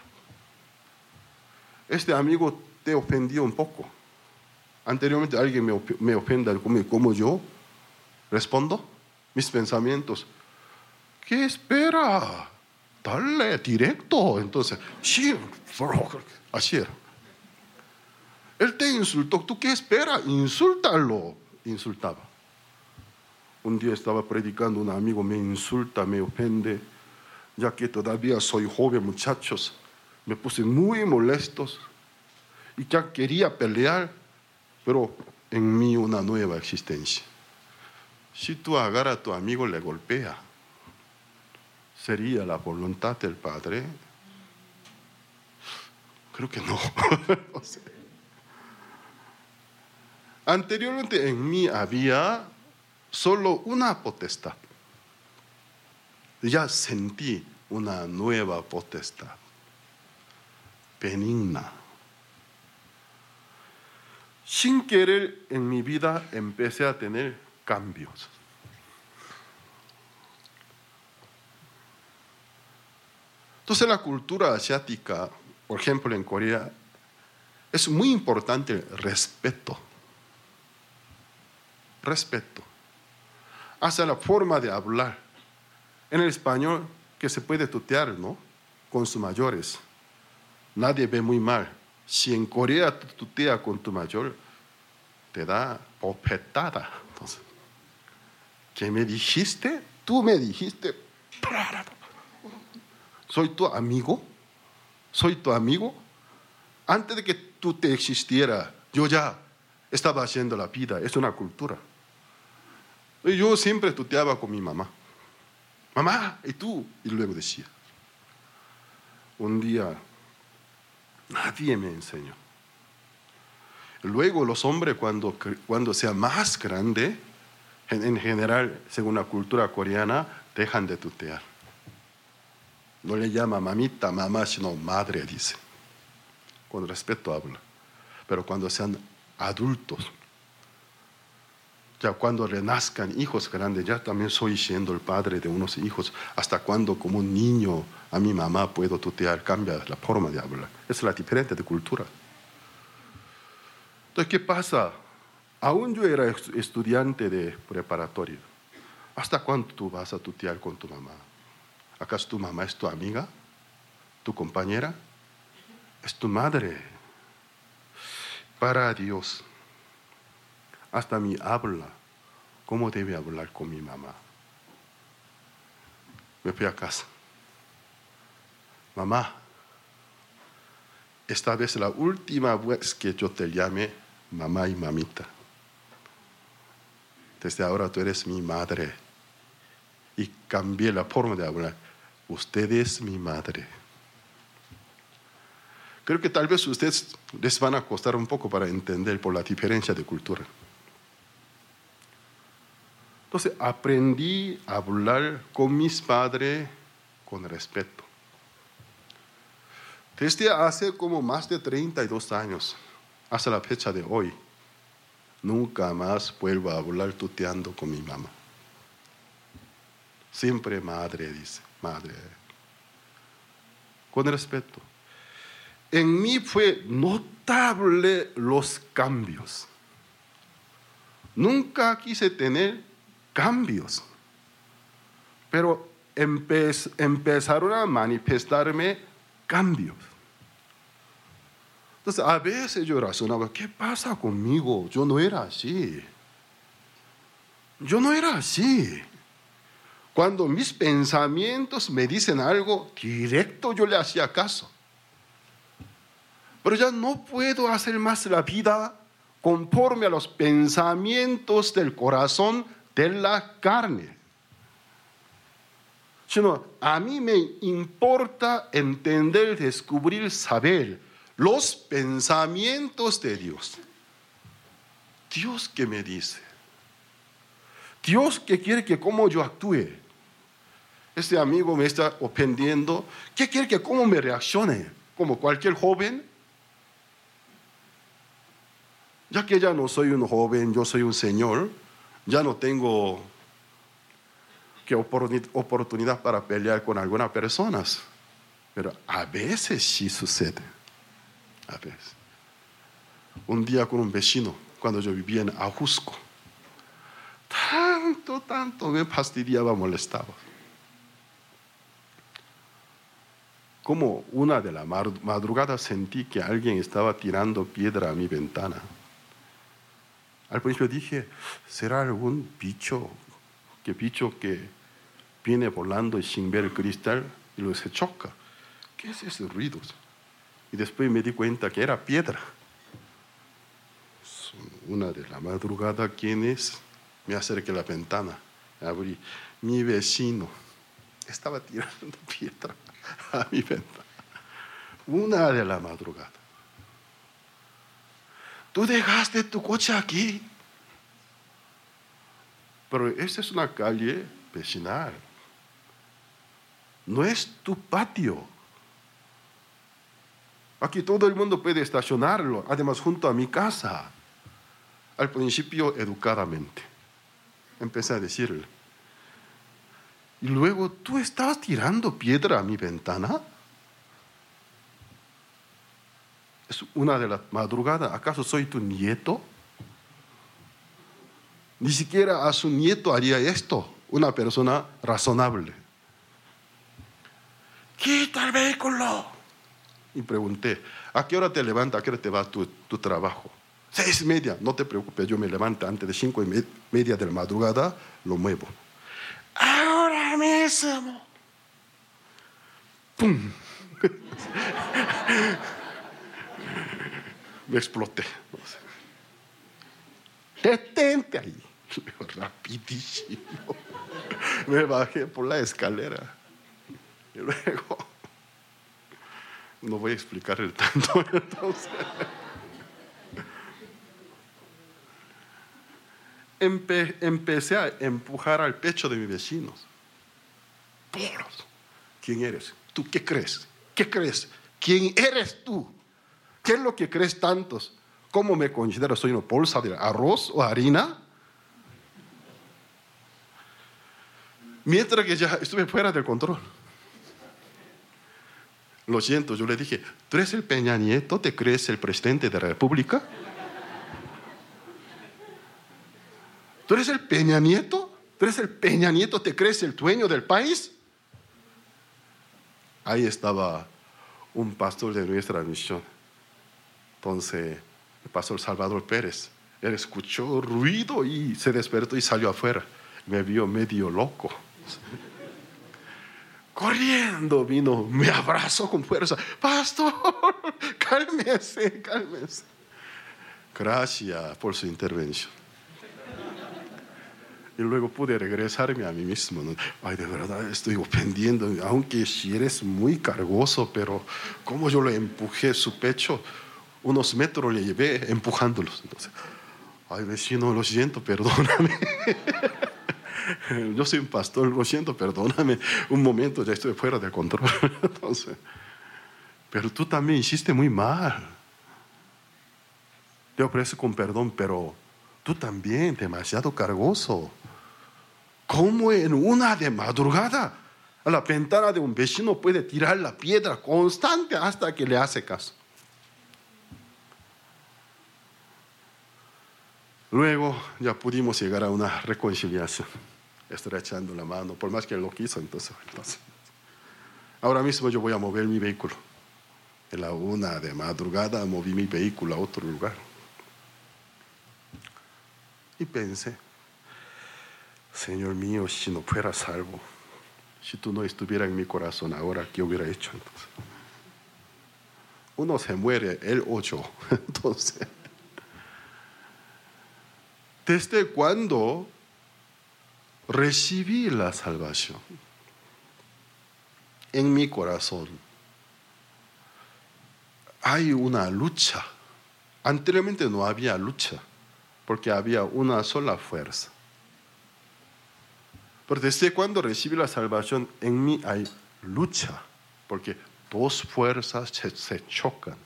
Este amigo te ofendió un poco. Anteriormente alguien me, me ofenda como, como yo. Respondo mis pensamientos. ¿Qué espera? Dale directo. Entonces, sí, así era. Él te insultó. ¿Tú qué esperas? Insúltalo. Insultaba. Un día estaba predicando, un amigo me insulta, me ofende. Ya que todavía soy joven, muchachos, me puse muy molestos y ya quería pelear, pero en mí una nueva existencia. Si tú agarras a tu amigo y le golpea, ¿sería la voluntad del Padre? Creo que no. No sé. Anteriormente en mí había solo una potestad. Ya sentí una nueva potestad, benigna. sin querer en mi vida empecé a tener cambios. Entonces la cultura asiática, por ejemplo en Corea, es muy importante el respeto. Respeto. Hasta la forma de hablar. En el español, que se puede tutear, ¿no? Con sus mayores. Nadie ve muy mal. Si en Corea tú tuteas con tu mayor, te da bofetada. Entonces, ¿qué me dijiste? Tú me dijiste. ¿Soy tu amigo? ¿Soy tu amigo? Antes de que tú te existiera, yo ya estaba haciendo la vida. Es una cultura. Y yo siempre tuteaba con mi mamá. Mamá, ¿y tú? Y luego decía. Un día, nadie me enseñó. Luego los hombres cuando, cuando sean más grandes, en, en general, según la cultura coreana, dejan de tutear. No le llama mamita, mamá, sino madre, dice. Con respeto habla. Pero cuando sean adultos, ya cuando renazcan hijos grandes, ya también soy siendo el padre de unos hijos. Hasta cuando como un niño a mi mamá puedo tutear, cambia la forma de hablar. Es la diferente de cultura. Entonces, ¿qué pasa? Aún yo era estudiante de preparatoria. ¿Hasta cuándo tú vas a tutear con tu mamá? ¿Acaso tu mamá es tu amiga? ¿Tu compañera? Es tu madre. Para Dios. Hasta mi habla. ¿Cómo debe hablar con mi mamá? Me fui a casa. Mamá, esta vez la última vez que yo te llame mamá y mamita. Desde ahora tú eres mi madre. Y cambié la forma de hablar. Usted es mi madre. Creo que tal vez ustedes les van a costar un poco para entender por la diferencia de cultura. Entonces aprendí a hablar con mis padres con respeto. Desde hace como más de treinta y dos años, hasta la fecha de hoy, nunca más vuelvo a hablar tuteando con mi mamá. Siempre madre, dice, madre. Con respeto. En mí fue notable los cambios. Nunca quise tener cambios, pero empe- empezaron a manifestarme cambios. Entonces, a veces yo razonaba, ¿qué pasa conmigo? Yo no era así. Yo no era así. Cuando mis pensamientos me dicen algo directo, yo le hacía caso. Pero ya no puedo hacer más la vida conforme a los pensamientos del corazón de la carne. Sino a mí me importa entender, descubrir, saber los pensamientos de Dios. Dios que me dice. Dios que quiere que cómo yo actúe. Este amigo me está ofendiendo. ¿Qué quiere que cómo me reaccione? Como cualquier joven. Ya que ya no soy un joven, yo soy un señor, ya no tengo que oportunidad para pelear con algunas personas. Pero a veces sí sucede. A veces. Un día con un vecino, cuando yo vivía en Ajusco, tanto, tanto me fastidiaba, molestaba. Como una de la madrugada sentí que alguien estaba tirando piedra a mi ventana. Al principio dije, ¿será algún bicho? ¿Qué bicho que viene volando y sin ver el cristal y luego se choca? ¿Qué es ese ruido? Y después me di cuenta que era piedra. Una de la madrugada, ¿quién es? Me acerqué a la ventana, abrí. Mi vecino estaba tirando piedra a mi ventana. Una de la madrugada. Tú dejaste tu coche aquí. Pero esta es una calle vecinal. No es tu patio. Aquí todo el mundo puede estacionarlo, además junto a mi casa. Al principio, educadamente. Empecé a decirle. Y luego, ¿tú estabas tirando piedra a mi ventana? Es una de las madrugadas. ¿Acaso soy tu nieto? Ni siquiera a su nieto haría esto. Una persona razonable. ¡Quita el vehículo! Y pregunté, ¿a qué hora te levantas? ¿A qué hora te va tu, tu trabajo? Seis y media. No te preocupes, yo me levanto antes de cinco y media de la madrugada, lo muevo. ¡Ahora mismo! ¡Pum! Me exploté. Detente ahí. Rapidísimo. Me bajé por la escalera. Y luego, no voy a explicar el tanto, entonces. Empe, empecé a empujar al pecho de mis vecinos. Poros. ¿Quién eres? ¿Tú qué crees? ¿Qué crees? ¿Quién eres tú? ¿Qué es lo que crees tantos? ¿Cómo me consideras? ¿Soy una bolsa de arroz o harina? Mientras que ya estuve fuera del control. Lo siento, yo le dije, ¿tú eres el Peña Nieto? ¿Te crees el presidente de la República? ¿Tú eres el Peña Nieto? ¿Tú eres el Peña Nieto? ¿Te crees el dueño del país? Ahí estaba un pastor de nuestra misión. Entonces, el pastor Salvador Pérez, él escuchó ruido y se despertó y salió afuera. Me vio medio loco. Corriendo vino, me abrazó con fuerza. Pastor, cálmese, cálmese. Gracias por su intervención. Y luego pude regresarme a mí mismo, ¿no? Ay, de verdad estoy ofendiendo, aunque si eres muy cargoso, pero como yo le empujé su pecho, unos metros le llevé empujándolos. Entonces, ay, vecino, lo siento, perdóname. Yo soy un pastor, lo siento, perdóname. Un momento, ya estoy fuera de control. Entonces, pero tú también hiciste muy mal. Te ofrezco con perdón, pero tú también, demasiado cargoso. ¿Cómo en una de madrugada a la ventana de un vecino puede tirar la piedra constante hasta que le hace caso? Luego ya pudimos llegar a una reconciliación, estrechando la mano, por más que él lo quiso. Entonces, entonces, ahora mismo yo voy a mover mi vehículo. En la una de madrugada moví mi vehículo a otro lugar. Y pensé, Señor mío, si no fuera salvo, si tú no estuvieras en mi corazón ahora, ¿qué hubiera hecho entonces? Uno se muere, él o yo. Entonces, ¿desde cuándo recibí la salvación? En mi corazón hay una lucha. Anteriormente no había lucha, porque había una sola fuerza. Pero desde cuando recibí la salvación, en mí hay lucha, porque dos fuerzas se, se chocan.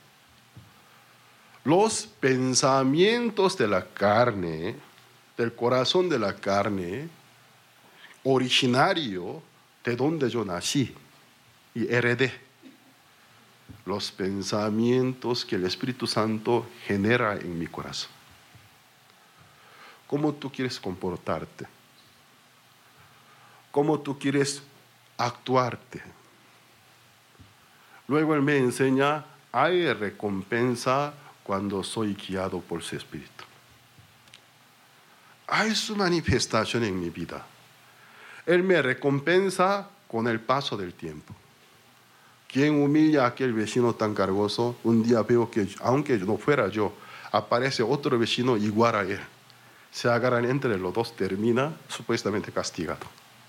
Los pensamientos de la carne, del corazón de la carne, originario de donde yo nací y heredé. Los pensamientos que el Espíritu Santo genera en mi corazón. ¿Cómo tú quieres comportarte? ¿Cómo tú quieres actuarte? Luego él me enseña, hay recompensa cuando soy guiado por su Espíritu. Hay su manifestación en mi vida. Él me recompensa con el paso del tiempo. Quien humilla a aquel vecino tan cargoso, un día veo que, aunque no fuera yo, aparece otro vecino igual a él. Se agarran entre los dos, termina supuestamente castigado.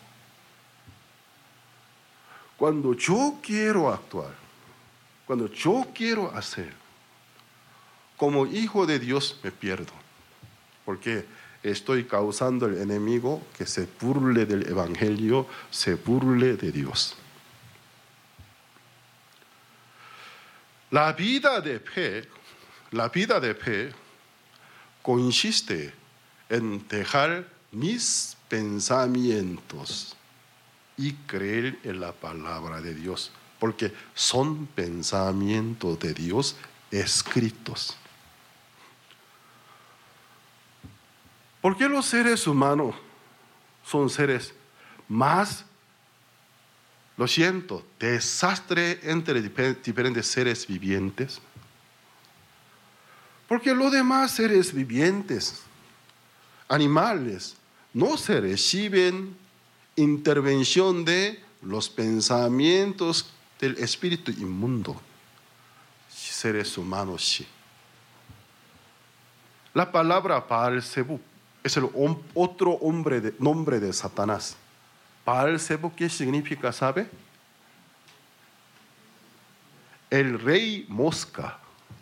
Cuando yo quiero actuar, cuando yo quiero hacer, como hijo de Dios me pierdo, porque estoy causando al enemigo que se burle del Evangelio, se burle de Dios. La vida de fe, la vida de fe consiste en dejar mis pensamientos y creer en la palabra de Dios, porque son pensamientos de Dios escritos. ¿Por qué los seres humanos son seres más, lo siento, desastre entre diferentes seres vivientes? Porque los demás seres vivientes, animales, no se reciben intervención de los pensamientos del espíritu inmundo. Seres humanos sí. La palabra Baal-Zebub es el otro hombre de, nombre de Satanás. Baal-Zebub, ¿qué significa, sabe? El rey mosca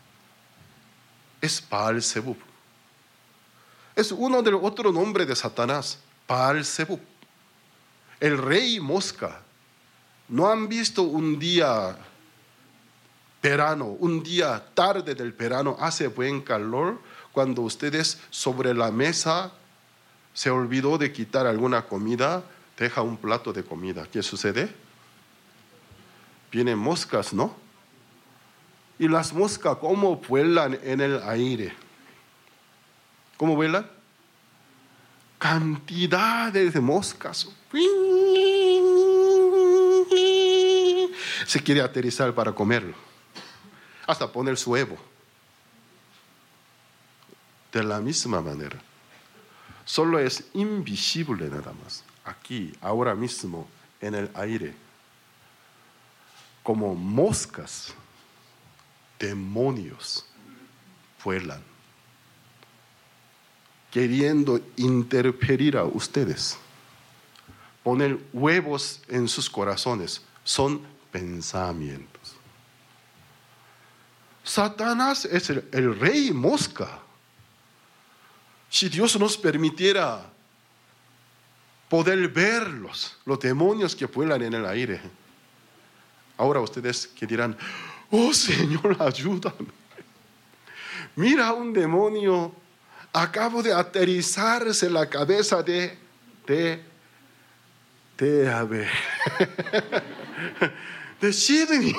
es Baal-Zebub. Es uno de los otros nombres de Satanás, Baal-Zebub. El rey mosca. ¿No han visto un día verano, un día tarde del verano, hace buen calor, cuando ustedes sobre la mesa se olvidó de quitar alguna comida, deja un plato de comida? ¿Qué sucede? Vienen moscas, ¿no? Y las moscas, ¿cómo vuelan en el aire? ¿Cómo vuelan? Cantidades de moscas. Se quiere aterrizar para comerlo, hasta poner su huevo. De la misma manera, solo es invisible nada más, aquí, ahora mismo, en el aire, como moscas, demonios vuelan, queriendo interferir a ustedes, poner huevos en sus corazones. Son pensamientos. Satanás es el, el rey mosca. Si Dios nos permitiera poder verlos, los demonios que vuelan en el aire, ahora ustedes que dirán: oh Señor, ayúdame. Mira un demonio, acabo de aterrizarse la cabeza de, de, de, a ver, de Sidney.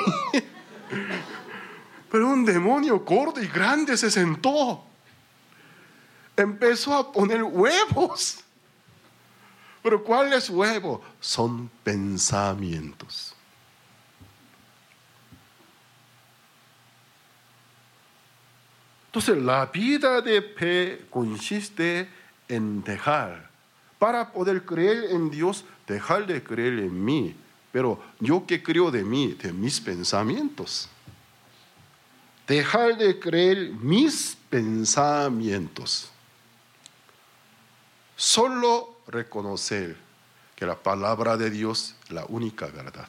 Pero un demonio gordo y grande se sentó. Empezó a poner huevos. ¿Pero cuál es huevo? Son pensamientos. Entonces, la vida de fe consiste en dejar. Para poder creer en Dios, dejar de creer en mí. Pero yo que creo de mí, de mis pensamientos. Dejar de creer mis pensamientos. Solo reconocer que la palabra de Dios es la única verdad.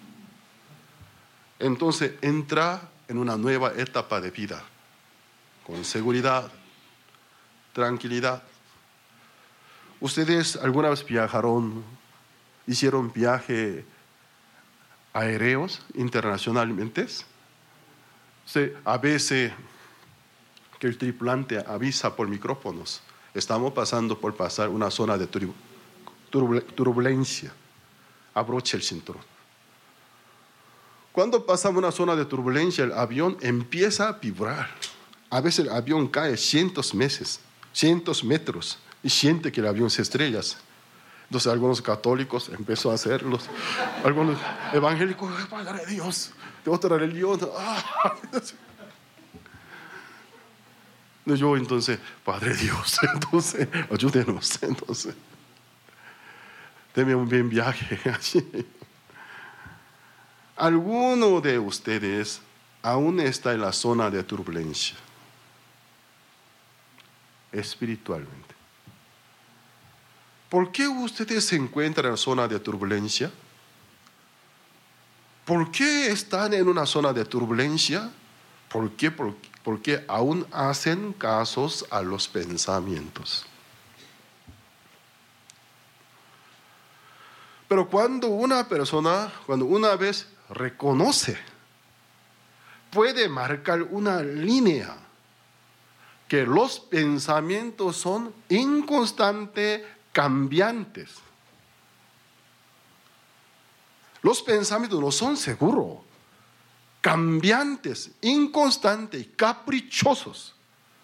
Entonces entra en una nueva etapa de vida, con seguridad, tranquilidad. ¿Ustedes alguna vez viajaron, hicieron viaje aéreos internacionalmente? Sí, a veces que el tripulante avisa por micrófonos: estamos pasando por pasar una zona de turbulencia. Abroche el cinturón. Cuando pasamos una zona de turbulencia, el avión empieza a vibrar. A veces el avión cae cientos meses, cientos metros, y siente que el avión se estrella. Entonces algunos católicos empezó a hacerlos, algunos evangélicos: Padre Dios, de otra religión. ¡Ah! Yo entonces: Padre Dios, entonces ayúdenos, entonces deme un buen viaje. Alguno de ustedes aún está en la zona de turbulencia espiritualmente. ¿Por qué ustedes se encuentran en la zona de turbulencia? ¿Por qué están en una zona de turbulencia? ¿Por qué? Porque aún hacen casos a los pensamientos. Pero cuando una persona, cuando una vez reconoce, puede marcar una línea que los pensamientos son inconstantes, cambiantes. Los pensamientos no son seguros, cambiantes, inconstantes, caprichosos.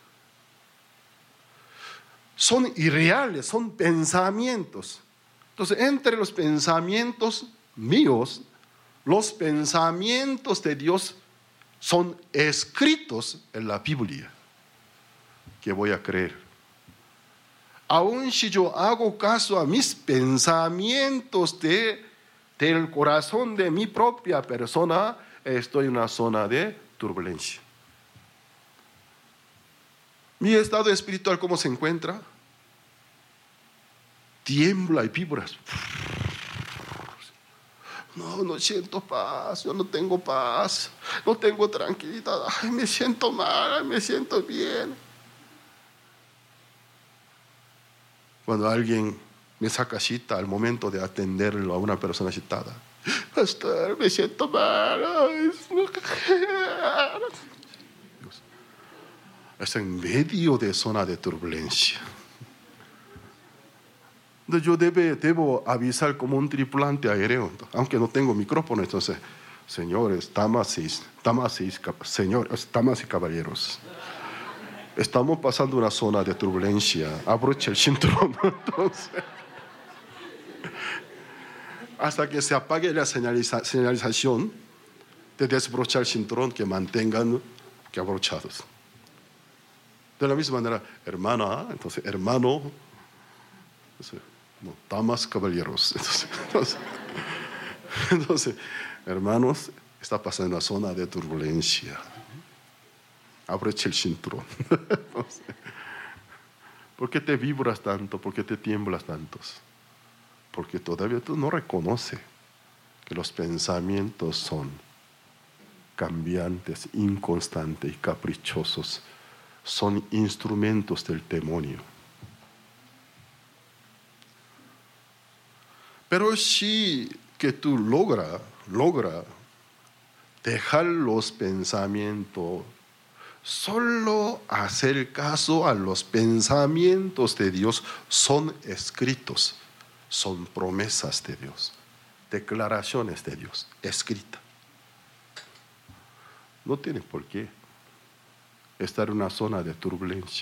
Son irreales, son pensamientos. Entonces, entre los pensamientos míos, los pensamientos de Dios son escritos en la Biblia, que voy a creer. Aun si yo hago caso a mis pensamientos de, del corazón de mi propia persona, estoy en una zona de turbulencia. Mi estado espiritual, ¿cómo se encuentra? Tiembla y vibras. No, no siento paz, yo no tengo paz, no tengo tranquilidad, ay, me siento mal, ay, me siento bien. Cuando alguien me saca cita al momento de atenderlo a una persona citada, pastor, me siento mal, ay, es en medio de zona de turbulencia. Yo debe, debo avisar como un tripulante aéreo, aunque no tengo micrófono. Entonces, señores, damas y, damas y, señores, damas y caballeros, estamos pasando una zona de turbulencia, abroche el cinturón. Entonces, hasta que se apague la señaliza, señalización de desbrochar el cinturón, que mantengan que abrochados. De la misma manera, hermana, entonces, hermano, entonces, no, damas, caballeros. Entonces, entonces, entonces, hermanos, está pasando una zona de turbulencia. Abroche el cinturón. Entonces, ¿por qué te vibras tanto? ¿Por qué te tiemblas tanto? Porque todavía tú no reconoces que los pensamientos son cambiantes, inconstantes y caprichosos. Son instrumentos del demonio. Pero si que tú logra, logra dejar los pensamientos, solo hacer caso a los pensamientos de Dios, son escritos, son promesas de Dios, declaraciones de Dios, escritas. No tiene por qué estar en una zona de turbulencia.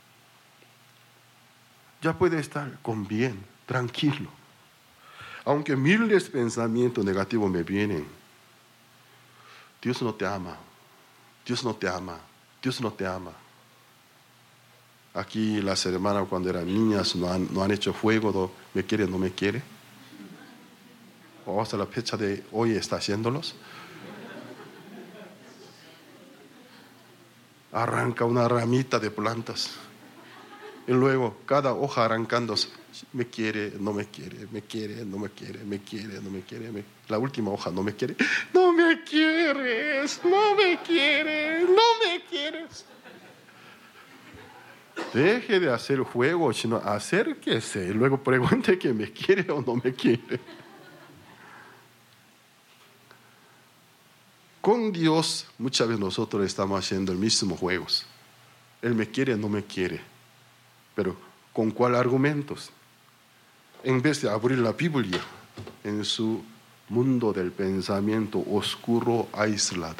Ya puede estar con bien, tranquilo. Aunque miles de pensamientos negativos me vienen, Dios no te ama, Dios no te ama, Dios no te ama. Aquí las hermanas cuando eran niñas no han, no han hecho fuego, no, me quiere, no me quiere. O hasta la fecha de hoy está haciéndolos. Arranca una ramita de plantas. Y luego cada hoja arrancándose. Me quiere, no me quiere, me quiere, no me quiere, me quiere, no me quiere. Me... La última hoja no me quiere. No me quieres, no me quieres, no me quieres. Deje de hacer juego, sino acérquese y luego pregunte que me quiere o no me quiere. Con Dios muchas veces nosotros estamos haciendo el mismo juego. Él me quiere o no me quiere. Pero ¿con cuáles argumentos? En vez de abrir la Biblia en su mundo del pensamiento oscuro, aislado.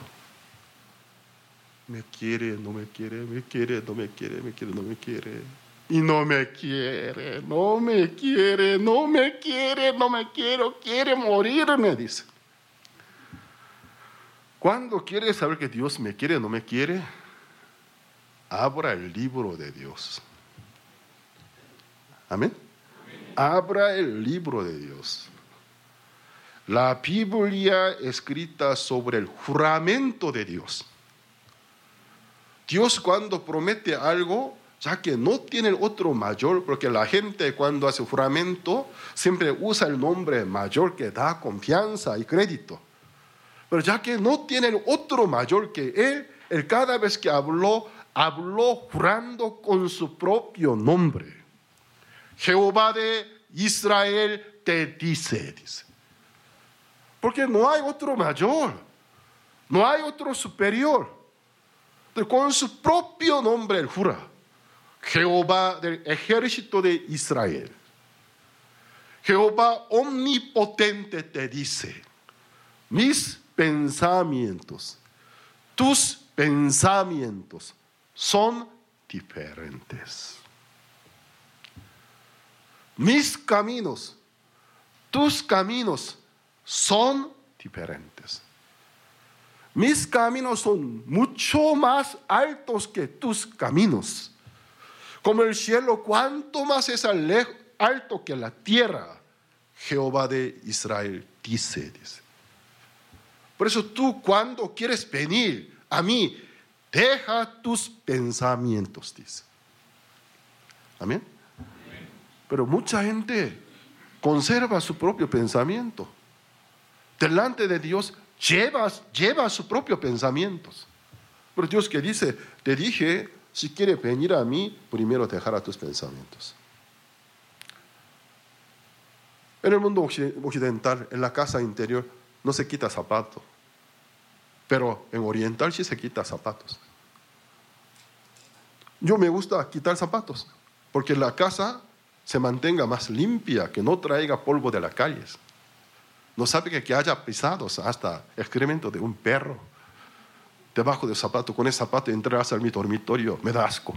Me quiere, no me quiere, me quiere, no me quiere, me quiere, no me quiere. Y no me quiere, no me quiere, no me quiere, no me quiero, quiere morirme, dice. Cuando quiere saber que Dios me quiere o no me quiere, abra el libro de Dios. Amén. Abra el libro de Dios. La Biblia escrita sobre el juramento de Dios. Dios cuando promete algo, ya que no tiene otro mayor, porque la gente cuando hace juramento siempre usa el nombre mayor que da confianza y crédito. Pero ya que no tiene otro mayor que él, él cada vez que habló, habló jurando con su propio nombre. Jehová de Israel te dice, dice. Porque no hay otro mayor, no hay otro superior. con su propio nombre él jura. Jehová del ejército de Israel, Jehová omnipotente te dice: mis pensamientos, tus pensamientos son diferentes. Mis caminos, tus caminos son diferentes. Mis caminos son mucho más altos que tus caminos. Como el cielo, cuanto más es alto que la tierra, Jehová de Israel dice, dice. Por eso tú, cuando quieres venir a mí, deja tus pensamientos, dice. Amén. Pero mucha gente conserva su propio pensamiento. Delante de Dios lleva, lleva sus propios pensamientos. Pero Dios que dice, te dije, si quieres venir a mí, primero dejará tus pensamientos. En el mundo occidental, en la casa interior, no se quita zapato. Pero en oriental sí se quita zapatos. Yo me gusta quitar zapatos, porque la casa se mantenga más limpia, que no traiga polvo de las calles. No sabe que, que haya pisados, hasta excremento de un perro debajo del zapato. Con el zapato entras al mi dormitorio, me da asco.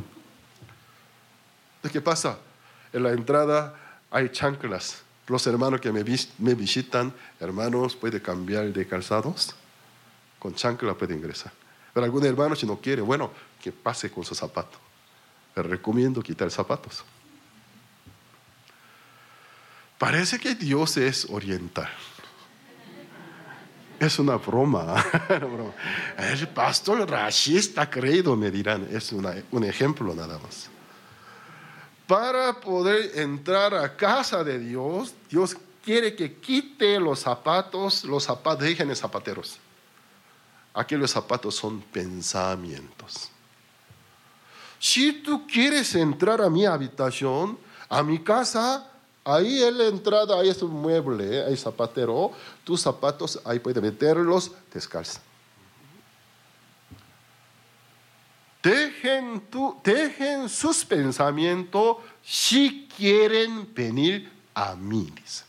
¿Qué pasa? En la entrada hay chanclas. Los hermanos que me, vis- me visitan, hermanos, ¿puede cambiar de calzados? Con chancla puede ingresar. Pero algún hermano, si no quiere, bueno, que pase con su zapato. Le recomiendo quitar zapatos. Parece que Dios es oriental. Es una broma. El pastor racista creído, me dirán. Es una, un ejemplo nada más. Para poder entrar a casa de Dios, Dios quiere que quite los zapatos, los zapatos, dejen los zapateros. Aquellos zapatos son pensamientos. Si tú quieres entrar a mi habitación, a mi casa, ahí en la entrada hay es un mueble, hay zapatero, tus zapatos ahí puedes meterlos descalza. Dejen, tu, dejen sus pensamientos si quieren venir a mí, dice.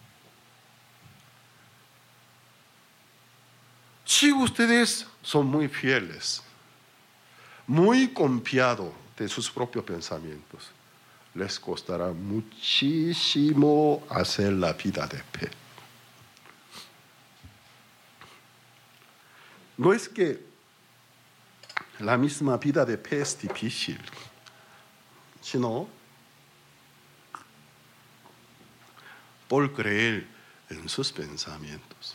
Si ustedes son muy fieles, muy confiados de sus propios pensamientos, les costará muchísimo hacer la vida de fe. No es que la misma vida de fe es difícil, sino por creer en sus pensamientos.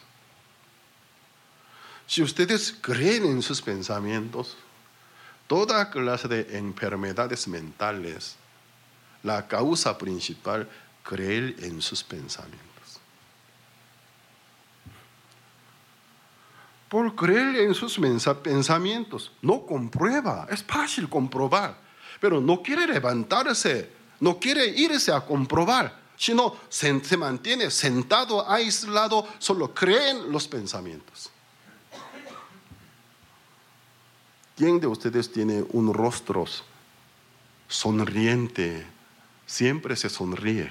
Si ustedes creen en sus pensamientos, toda clase de enfermedades mentales, la causa principal, creer en sus pensamientos. Por creer en sus pensamientos, no comprueba, es fácil comprobar, pero no quiere levantarse, no quiere irse a comprobar, sino se, se mantiene sentado, aislado, solo cree en los pensamientos. ¿Quién de ustedes tiene un rostro sonriente? Siempre se sonríe.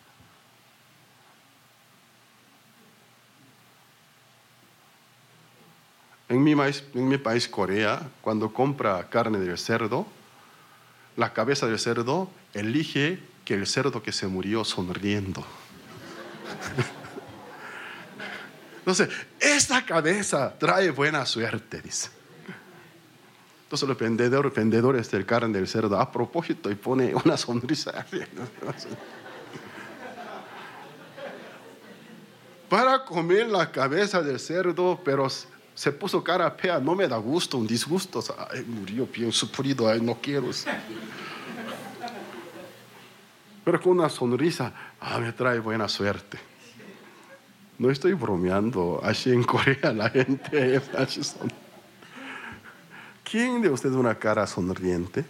En mi país, en mi país, Corea, cuando compra carne del cerdo, la cabeza del cerdo elige que el cerdo que se murió sonriendo. Entonces, esta cabeza trae buena suerte, dice. Entonces los vendedores, vendedores del carne del cerdo a propósito y pone una sonrisa para comer la cabeza del cerdo, pero se puso cara fea, no me da gusto, un disgusto. Ay, murió bien sufrido, ay, no quiero. Pero con una sonrisa, ah, me trae buena suerte. No estoy bromeando, así en Corea la gente es así son. ¿Quién de ustedes una cara sonriente?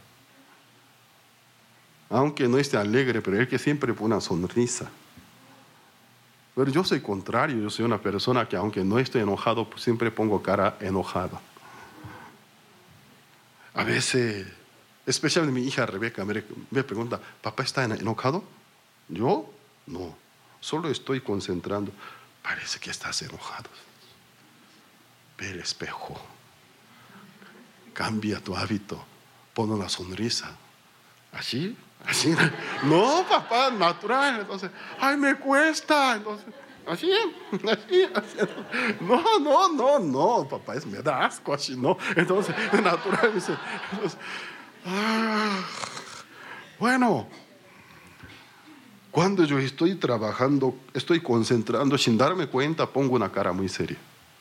Aunque no esté alegre, pero él que siempre pone una sonrisa. Pero yo soy contrario, yo soy una persona que aunque no estoy enojado, pues siempre pongo cara enojada. A veces, especialmente mi hija Rebeca me, me pregunta, ¿papá está enojado? ¿Yo? No, solo estoy concentrando. Parece que estás enojado. Ve el espejo. Cambia tu hábito. Pon una sonrisa. ¿Así? ¿Así? No, papá, natural. Entonces, ay, me cuesta. Entonces, así, así, así. No, no, no, no, papá, es, me da asco así, no. Entonces, natural. Entonces, ah, bueno, cuando yo estoy trabajando, estoy concentrando, sin darme cuenta, pongo una cara muy seria.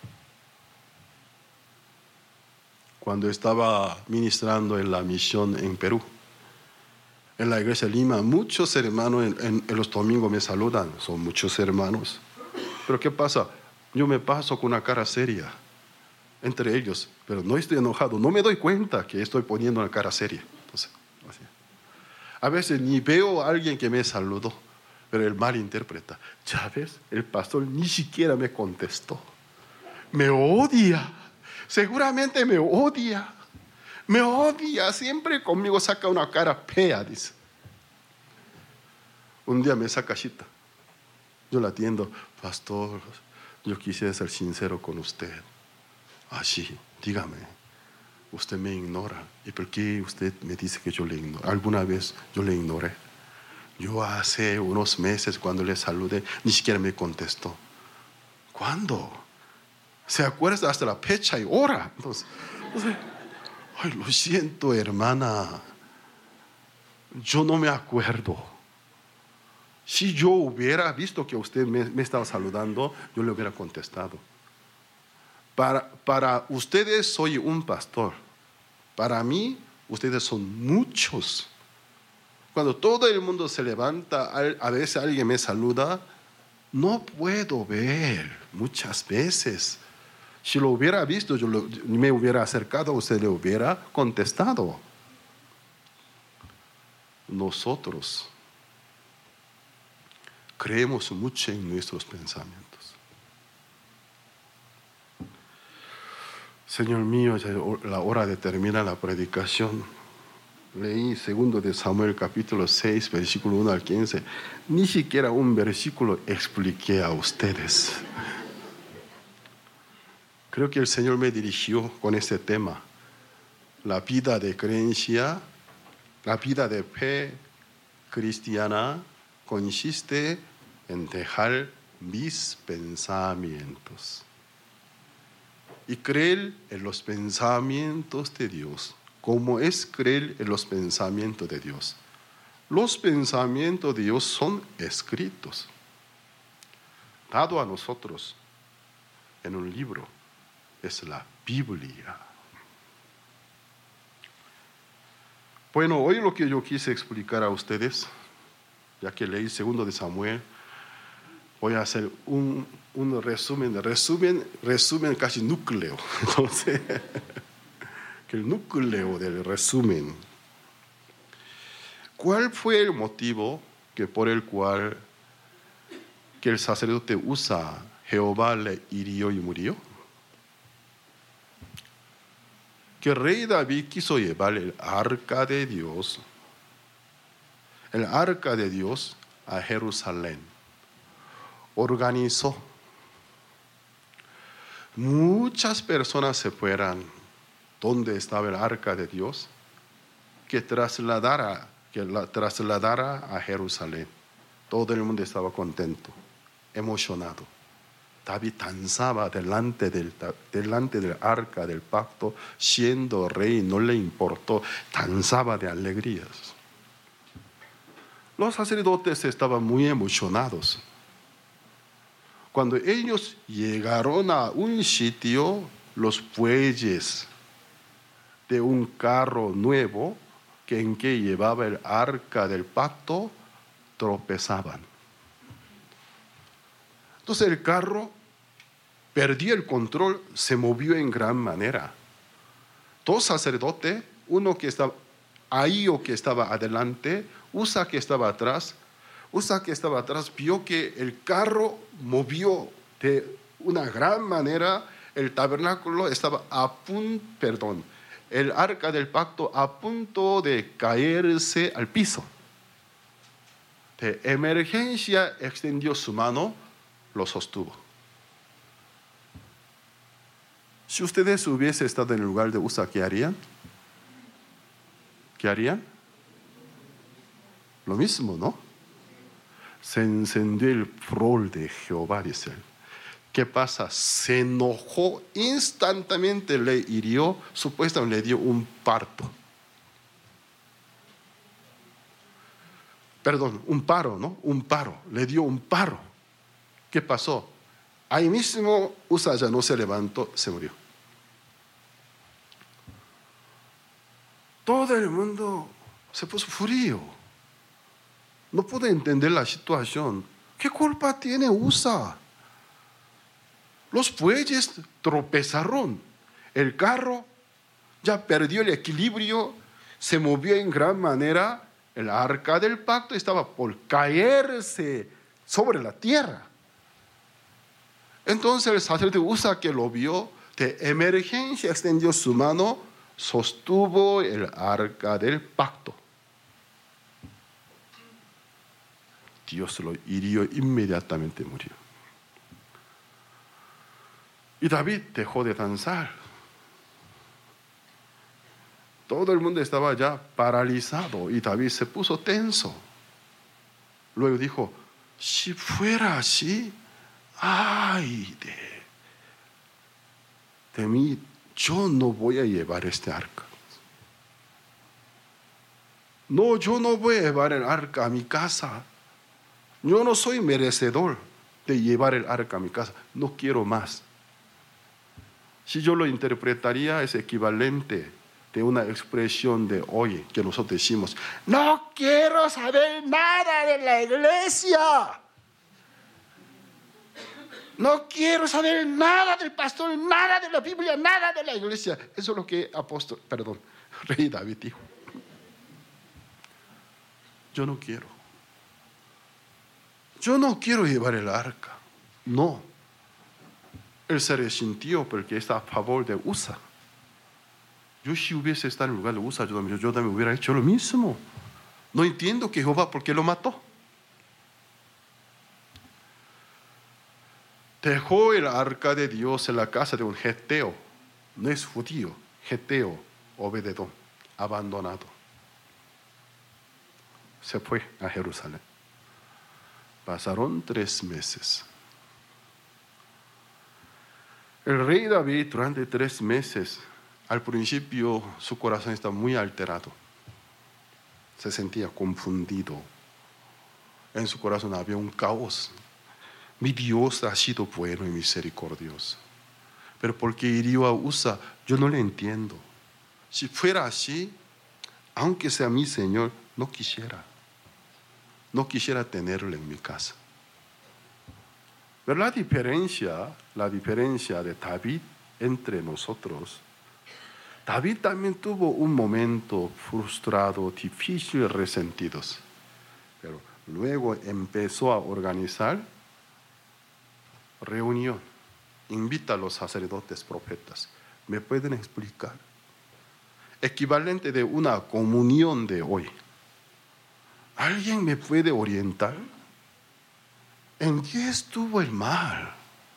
Cuando estaba ministrando en la misión en Perú, en la iglesia de Lima, muchos hermanos en, en, en los domingos me saludan, son muchos hermanos. Pero ¿qué pasa? Yo me paso con una cara seria entre ellos, pero no estoy enojado, no me doy cuenta que estoy poniendo una cara seria. Entonces, así. A veces ni veo a alguien que me saludó, pero él malinterpreta. Ya ves, el pastor ni siquiera me contestó. Me odia, seguramente me odia. Me odia, siempre conmigo saca una cara fea, dice. Un día me saca cita. Yo la atiendo, pastor, yo quisiera ser sincero con usted. Ah, sí, dígame, usted me ignora. ¿Y por qué usted me dice que yo le ignoro? ¿Alguna vez yo le ignoré? Yo hace unos meses cuando le saludé, ni siquiera me contestó. ¿Cuándo? ¿Se acuerda hasta la fecha y hora? Entonces, entonces ay, lo siento, hermana. Yo no me acuerdo. Si yo hubiera visto que usted me, me estaba saludando, yo le hubiera contestado. Para, para ustedes soy un pastor. Para mí, ustedes son muchos. Cuando todo el mundo se levanta, a veces alguien me saluda, no puedo ver muchas veces. Si lo hubiera visto, yo lo, me hubiera acercado, usted le hubiera contestado. Nosotros creemos mucho en nuestros pensamientos. Señor mío, ya la hora de terminar la predicación. Leí segundo de Samuel capítulo seis, versículo uno al quince. Ni siquiera un versículo expliqué a ustedes. Creo que el Señor me dirigió con este tema. La vida de creencia, la vida de fe cristiana consiste en dejar mis pensamientos y creer en los pensamientos de Dios. ¿Cómo es creer en los pensamientos de Dios? Los pensamientos de Dios son escritos, dado a nosotros en un libro. Es la Biblia. Bueno, hoy lo que yo quise explicar a ustedes, ya que leí segundo de Samuel, voy a hacer un, un resumen, resumen, resumen casi núcleo. Entonces, que el núcleo del resumen. ¿Cuál fue el motivo que por el cual que el sacerdote Usa, Jehová le hirió y murió? Que el rey David quiso llevar el arca de Dios, el arca de Dios a Jerusalén. Organizó. Muchas personas se fueran donde estaba el arca de Dios, que trasladara, que la trasladara a Jerusalén. Todo el mundo estaba contento, emocionado. David danzaba delante del, delante del arca del pacto, siendo rey, no le importó, danzaba de alegrías. Los sacerdotes estaban muy emocionados. Cuando ellos llegaron a un sitio, los bueyes de un carro nuevo que en que llevaba el arca del pacto tropezaban. Entonces el carro perdió el control, se movió en gran manera. Dos sacerdotes, uno que estaba ahí o que estaba adelante, Usa que estaba atrás, Usa que estaba atrás vio que el carro movió de una gran manera, el tabernáculo estaba a punto, perdón, el arca del pacto a punto de caerse al piso. De emergencia extendió su mano, lo sostuvo. Si ustedes hubiesen estado en el lugar de Usa, ¿qué harían? ¿Qué harían? Lo mismo, ¿no? Se encendió el furor de Jehová, dice él. ¿Qué pasa? Se enojó instantáneamente, le hirió, supuestamente le dio un parto. Perdón, un paro, ¿no? Un paro, le dio un paro. ¿Qué pasó? Ahí mismo Usa ya no se levantó, se murió. Todo el mundo se puso frío. No pude entender la situación. ¿Qué culpa tiene Usa? Los bueyes tropezaron. El carro ya perdió el equilibrio, se movió en gran manera. El arca del pacto estaba por caerse sobre la tierra. Entonces el sacerdote Usa, que lo vio, de emergencia extendió su mano, sostuvo el arca del pacto. Dios lo hirió, inmediatamente murió. Y David dejó de danzar. Todo el mundo estaba ya paralizado y David se puso tenso. Luego dijo, si fuera así, ay de, de mí, yo no voy a llevar este arca. No, yo no voy a llevar el arca a mi casa. Yo no soy merecedor de llevar el arca a mi casa. No quiero más. Si yo lo interpretaría, es equivalente de una expresión de hoy que nosotros decimos, no quiero saber nada de la iglesia. No quiero saber nada del pastor, nada de la Biblia, nada de la iglesia. Eso es lo que apóstol, perdón, rey David dijo. Yo no quiero. Yo no quiero llevar el arca. No. Él se resintió porque está a favor de Usa. Yo si hubiese estado en el lugar de Usa, yo también, yo también hubiera hecho lo mismo. No entiendo que Jehová, ¿por qué lo mató? Dejó el arca de Dios en la casa de un geteo. No es judío, geteo, Obededón, abandonado. Se fue a Jerusalén. Pasaron tres meses. El rey David durante tres meses, al principio su corazón estaba muy alterado. Se sentía confundido. En su corazón había un caos. Mi Dios ha sido bueno y misericordioso. Pero porque hirió a Usa, yo no le entiendo. Si fuera así, aunque sea mi Señor, no quisiera. No quisiera tenerlo en mi casa. Pero la diferencia, la diferencia de David entre nosotros, David también tuvo un momento frustrado, difícil, resentidos. Pero luego empezó a organizar reunión. Invita a los sacerdotes, profetas. ¿Me pueden explicar? Equivalente de una comunión de hoy. ¿Alguien me puede orientar? ¿En qué estuvo el mal?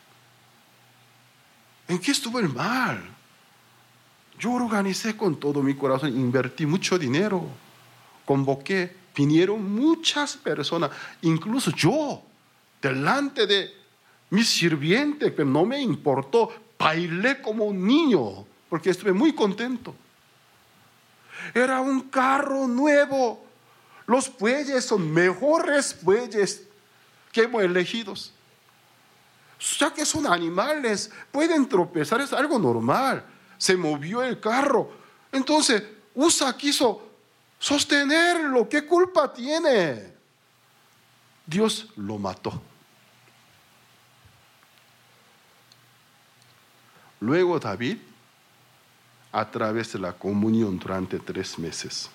¿En qué estuvo el mal? Yo organicé con todo mi corazón, invertí mucho dinero, convoqué, vinieron muchas personas, incluso yo, delante de mi sirviente, que no me importó, bailé como un niño, porque estuve muy contento. Era un carro nuevo. Los bueyes son mejores bueyes que hemos elegido. Ya que son animales, pueden tropezar, es algo normal. Se movió el carro. Entonces, Usa quiso sostenerlo. ¿Qué culpa tiene? Dios lo mató. Luego David, a través de la comunión durante tres meses,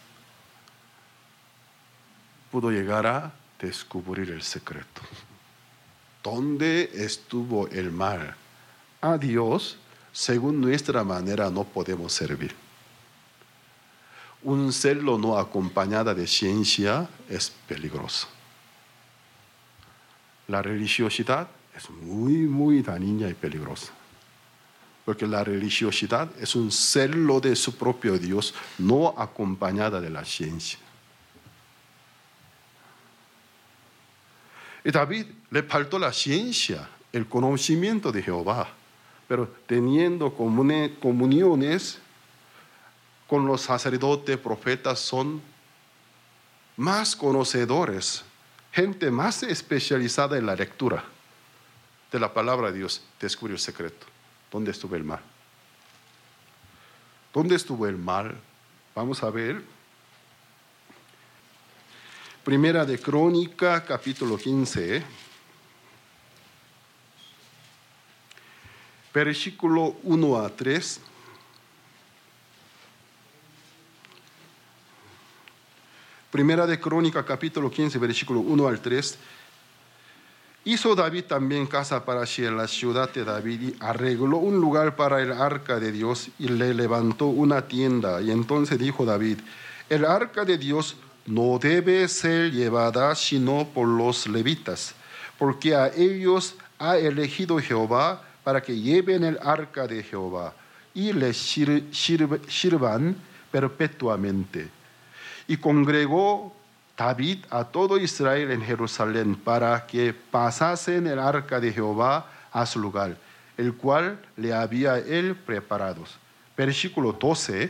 pudo llegar a descubrir el secreto. ¿Dónde estuvo el mal? A Dios, según nuestra manera, no podemos servir. un celo no acompañado de ciencia es peligroso. La religiosidad es muy, muy dañina y peligrosa. Porque la religiosidad es un celo de su propio Dios, no acompañada de la ciencia. Y David le faltó la ciencia, el conocimiento de Jehová, pero teniendo comuniones con los sacerdotes, profetas, son más conocedores, gente más especializada en la lectura de la palabra de Dios, descubrió el secreto. ¿Dónde estuvo el mal? ¿Dónde estuvo el mal? Vamos a ver. Primera de Crónica, capítulo quince. Versículo uno a tres. Primera de Crónica, capítulo quince, versículo uno al tres. Hizo David también casa para sí en la ciudad de David y arregló un lugar para el arca de Dios y le levantó una tienda. Y entonces dijo David, el arca de Dios no debe ser llevada sino por los levitas, porque a ellos ha elegido Jehová para que lleven el arca de Jehová y les sir- sir- sirvan perpetuamente. Y congregó David a todo Israel en Jerusalén para que pasasen el arca de Jehová a su lugar, el cual le había él preparado. Versículo doce.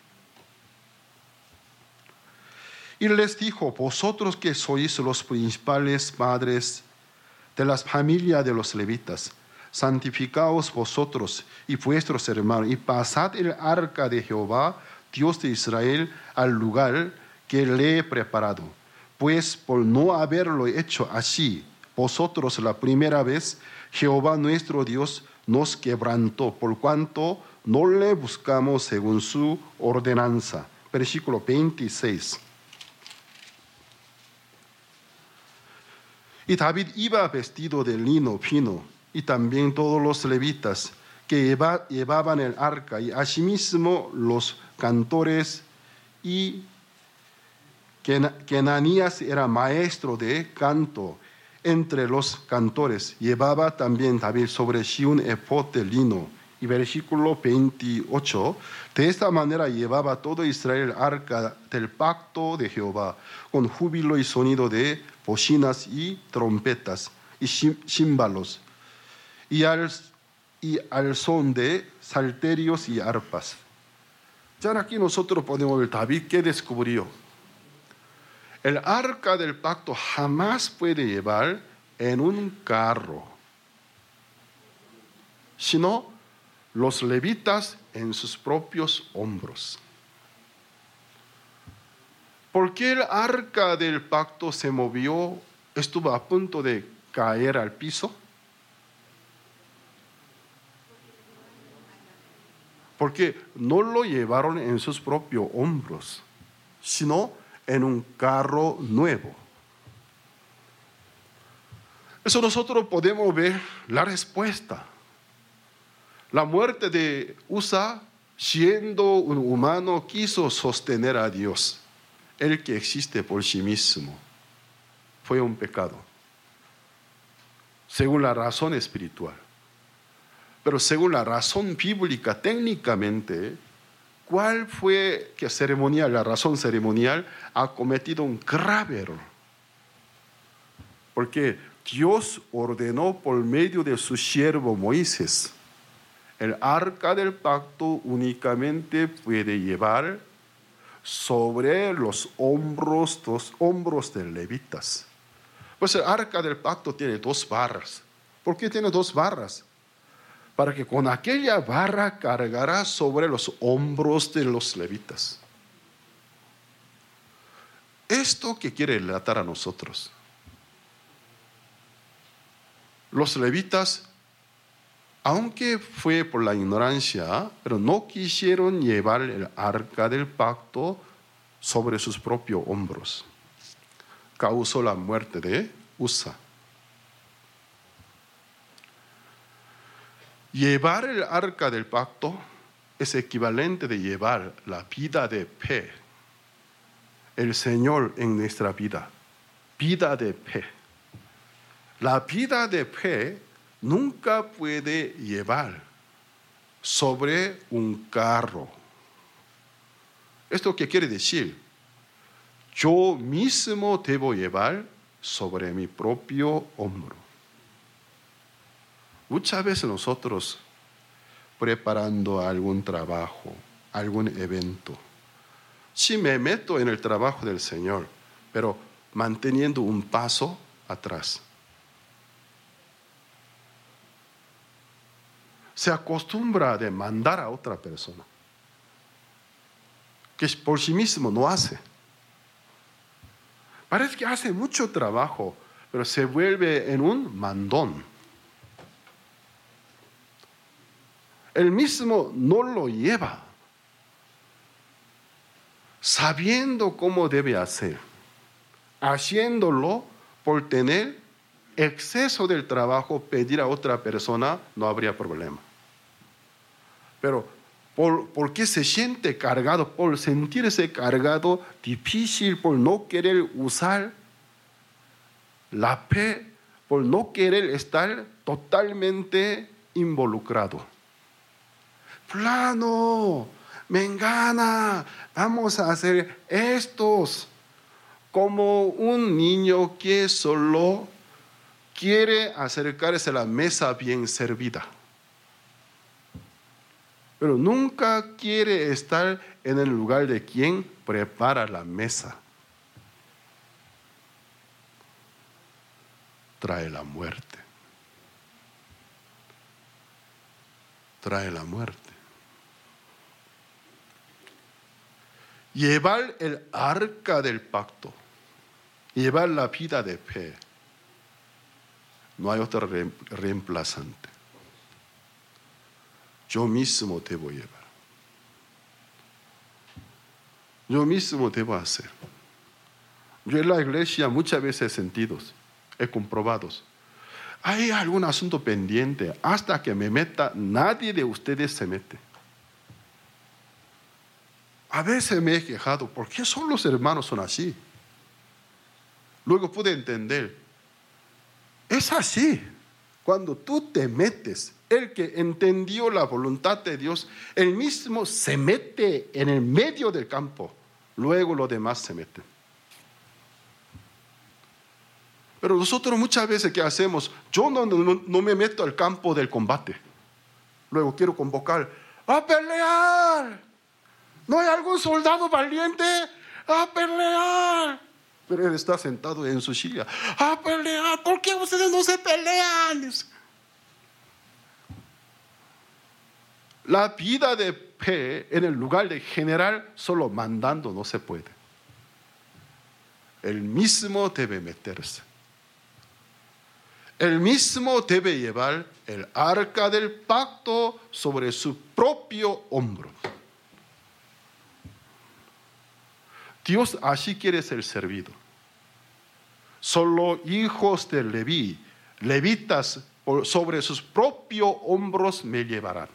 Y les dijo, vosotros que sois los principales padres de las familias de los levitas, santificaos vosotros y vuestros hermanos, y pasad el arca de Jehová, Dios de Israel, al lugar que le he preparado. Pues por no haberlo hecho así, vosotros la primera vez, Jehová nuestro Dios nos quebrantó, por cuanto no le buscamos según su ordenanza. Versículo veintiséis. Y David iba vestido de lino fino, y también todos los levitas que lleva, llevaban el arca, y asimismo los cantores, y Kenanías era maestro de canto. Entre los cantores llevaba también David sobre sí un efod de lino. Y versículo veintiocho, de esta manera llevaba todo Israel el arca del pacto de Jehová, con júbilo y sonido de bocinas y trompetas y címbalos, y al, y al son de salterios y arpas. Ya aquí nosotros podemos ver David que descubrió. El arca del pacto jamás puede llevar en un carro, sino los levitas en sus propios hombros. ¿Por qué el arca del pacto se movió, estuvo a punto de caer al piso? Porque no lo llevaron en sus propios hombros, sino en un carro nuevo. Eso nosotros podemos ver la respuesta. La muerte de Usa, siendo un humano, quiso sostener a Dios, el que existe por sí mismo. Fue un pecado, según la razón espiritual. Pero según la razón bíblica, técnicamente, ¿cuál fue que ceremonial, la razón ceremonial ha cometido un grave error? Porque Dios ordenó por medio de su siervo Moisés, el arca del pacto únicamente puede llevar sobre los hombros, los hombros de levitas. Pues el arca del pacto tiene dos barras. ¿Por qué tiene dos barras? Para que con aquella barra cargará sobre los hombros de los levitas. ¿Esto qué quiere relatar a nosotros? Los levitas, aunque fue por la ignorancia, pero no quisieron llevar el arca del pacto sobre sus propios hombros. Causó la muerte de Usa. Llevar el arca del pacto es equivalente de llevar la vida de fe el Señor en nuestra vida. Vida de fe. La vida de fe nunca puede llevar sobre un carro. ¿Esto qué quiere decir? Yo mismo debo llevar sobre mi propio hombro. Muchas veces nosotros, preparando algún trabajo, algún evento, sí me meto en el trabajo del Señor, pero manteniendo un paso atrás. Se acostumbra a demandar a otra persona, que por sí mismo no hace. Parece que hace mucho trabajo, pero se vuelve en un mandón. Él mismo no lo lleva, sabiendo cómo debe hacer, haciéndolo por tener exceso del trabajo, pedir a otra persona, no habría problema. Pero por, porque se siente cargado, por sentirse cargado, difícil, por no querer usar la fe, por no querer estar totalmente involucrado. Fulano, mengana, vamos a hacer estos, como un niño que solo quiere acercarse a la mesa bien servida, pero nunca quiere estar en el lugar de quien prepara la mesa. Trae la muerte. Trae la muerte. Llevar el arca del pacto, llevar la vida de fe, no hay otro reemplazante. Yo mismo debo llevar. Yo mismo debo hacer. Yo en la iglesia muchas veces he sentido, he comprobado, hay algún asunto pendiente, hasta que me meta, nadie de ustedes se mete. A veces me he quejado, ¿por qué son los hermanos son así? Luego pude entender, es así. Cuando tú te metes, el que entendió la voluntad de Dios, él mismo se mete en el medio del campo, luego los demás se meten. Pero nosotros muchas veces, ¿qué hacemos? Yo no, no, no me meto al campo del combate. Luego quiero convocar, ¡a pelear! ¿No hay algún soldado valiente? ¡A pelear! Pero él está sentado en su silla. ¡A pelear! ¿Por qué ustedes no se pelean? La vida de fe en el lugar de general, solo mandando no se puede. Él mismo debe meterse. Él mismo debe llevar el arca del pacto sobre su propio hombro. Dios así quiere ser servido. Solo hijos de Leví, levitas, sobre sus propios hombros me llevarán.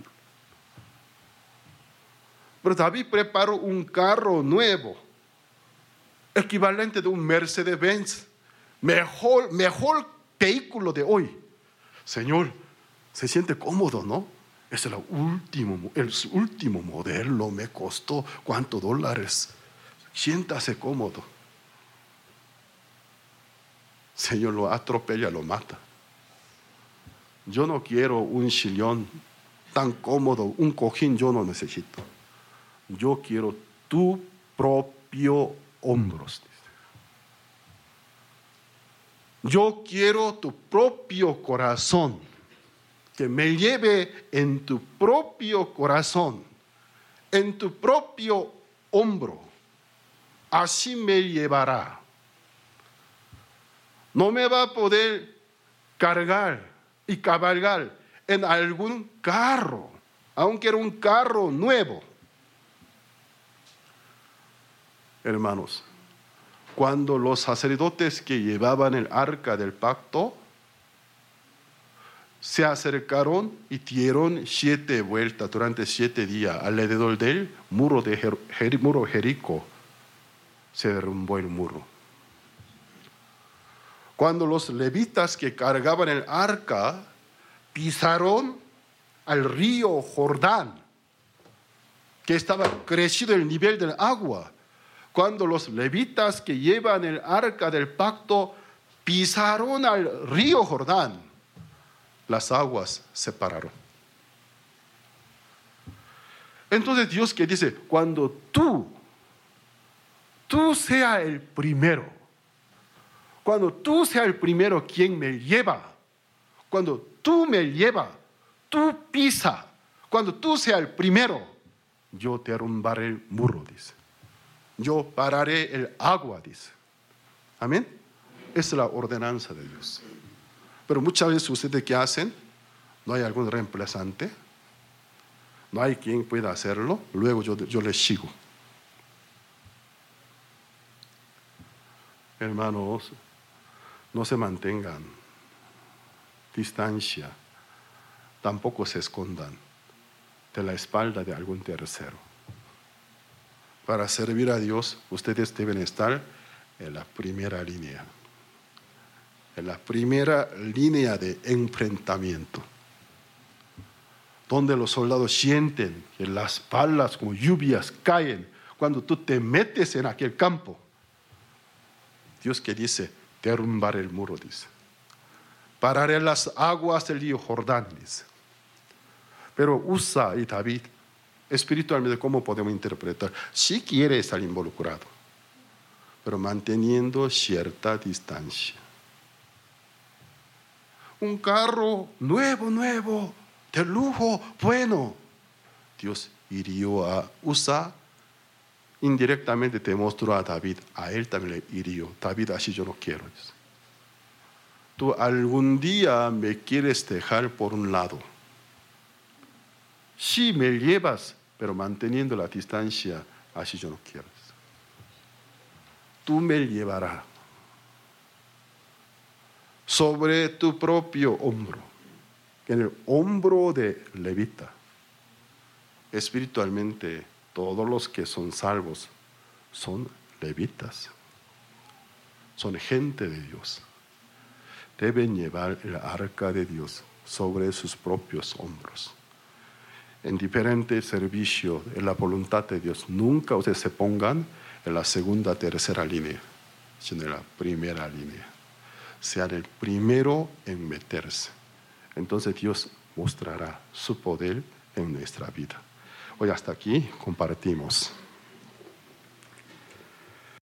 Pero David preparó un carro nuevo, equivalente de un Mercedes-Benz, mejor, mejor vehículo de hoy. Señor, se siente cómodo, ¿no? Es el último, el último modelo, me costó ¿cuántos dólares? Siéntase cómodo. Señor, lo atropella, lo mata. Yo no quiero un sillón tan cómodo, un cojín yo no necesito. Yo quiero tu propio hombros. Yo quiero tu propio corazón, que me lleve en tu propio corazón, en tu propio hombro. Así me llevará. No me va a poder cargar y cabalgar en algún carro, aunque era un carro nuevo. Hermanos, cuando los sacerdotes que llevaban el arca del pacto se acercaron y dieron siete vueltas durante siete días alrededor del muro de Jer- Jer- muro Jericó, se derrumbó el muro. Cuando los levitas que cargaban el arca pisaron al río Jordán, que estaba crecido el nivel del agua, cuando los levitas que llevan el arca del pacto pisaron al río Jordán, las aguas se pararon. Entonces Dios que dice, cuando tú, tú seas el primero, cuando tú seas el primero quien me lleva, cuando tú me llevas, tú pisa, cuando tú seas el primero, yo derrumbaré el muro, dice. Yo pararé el agua, dice. Amén. Esa es la ordenanza de Dios. Pero muchas veces ustedes ¿qué hacen? No hay algún reemplazante, no hay quien pueda hacerlo, luego yo, yo les sigo. Hermanos, no se mantengan distancia, tampoco se escondan de la espalda de algún tercero. Para servir a Dios, ustedes deben estar en la primera línea, en la primera línea de enfrentamiento, donde los soldados sienten que las balas como lluvias caen cuando tú te metes en aquel campo. Dios que dice, derrumbar el muro, dice. Pararé las aguas del río Jordán, dice. Pero Usa y David, espiritualmente, ¿cómo podemos interpretar? Sí quiere estar involucrado, pero manteniendo cierta distancia. Un carro nuevo, nuevo, de lujo, bueno. Dios hirió a Usa, indirectamente te mostró a David, a él también le hirió. David, así yo no quiero. Dice. Tú algún día me quieres dejar por un lado. Sí me llevas, pero manteniendo la distancia, así yo no quiero. Tú me llevarás sobre tu propio hombro, en el hombro de levita. Espiritualmente, todos los que son salvos son levitas, son gente de Dios. Deben llevar el arca de Dios sobre sus propios hombros. En diferentes servicios, en la voluntad de Dios, nunca ustedes se pongan en la segunda, tercera línea, sino en la primera línea. Sean el primero en meterse. Entonces Dios mostrará su poder en nuestra vida. Hoy hasta aquí compartimos.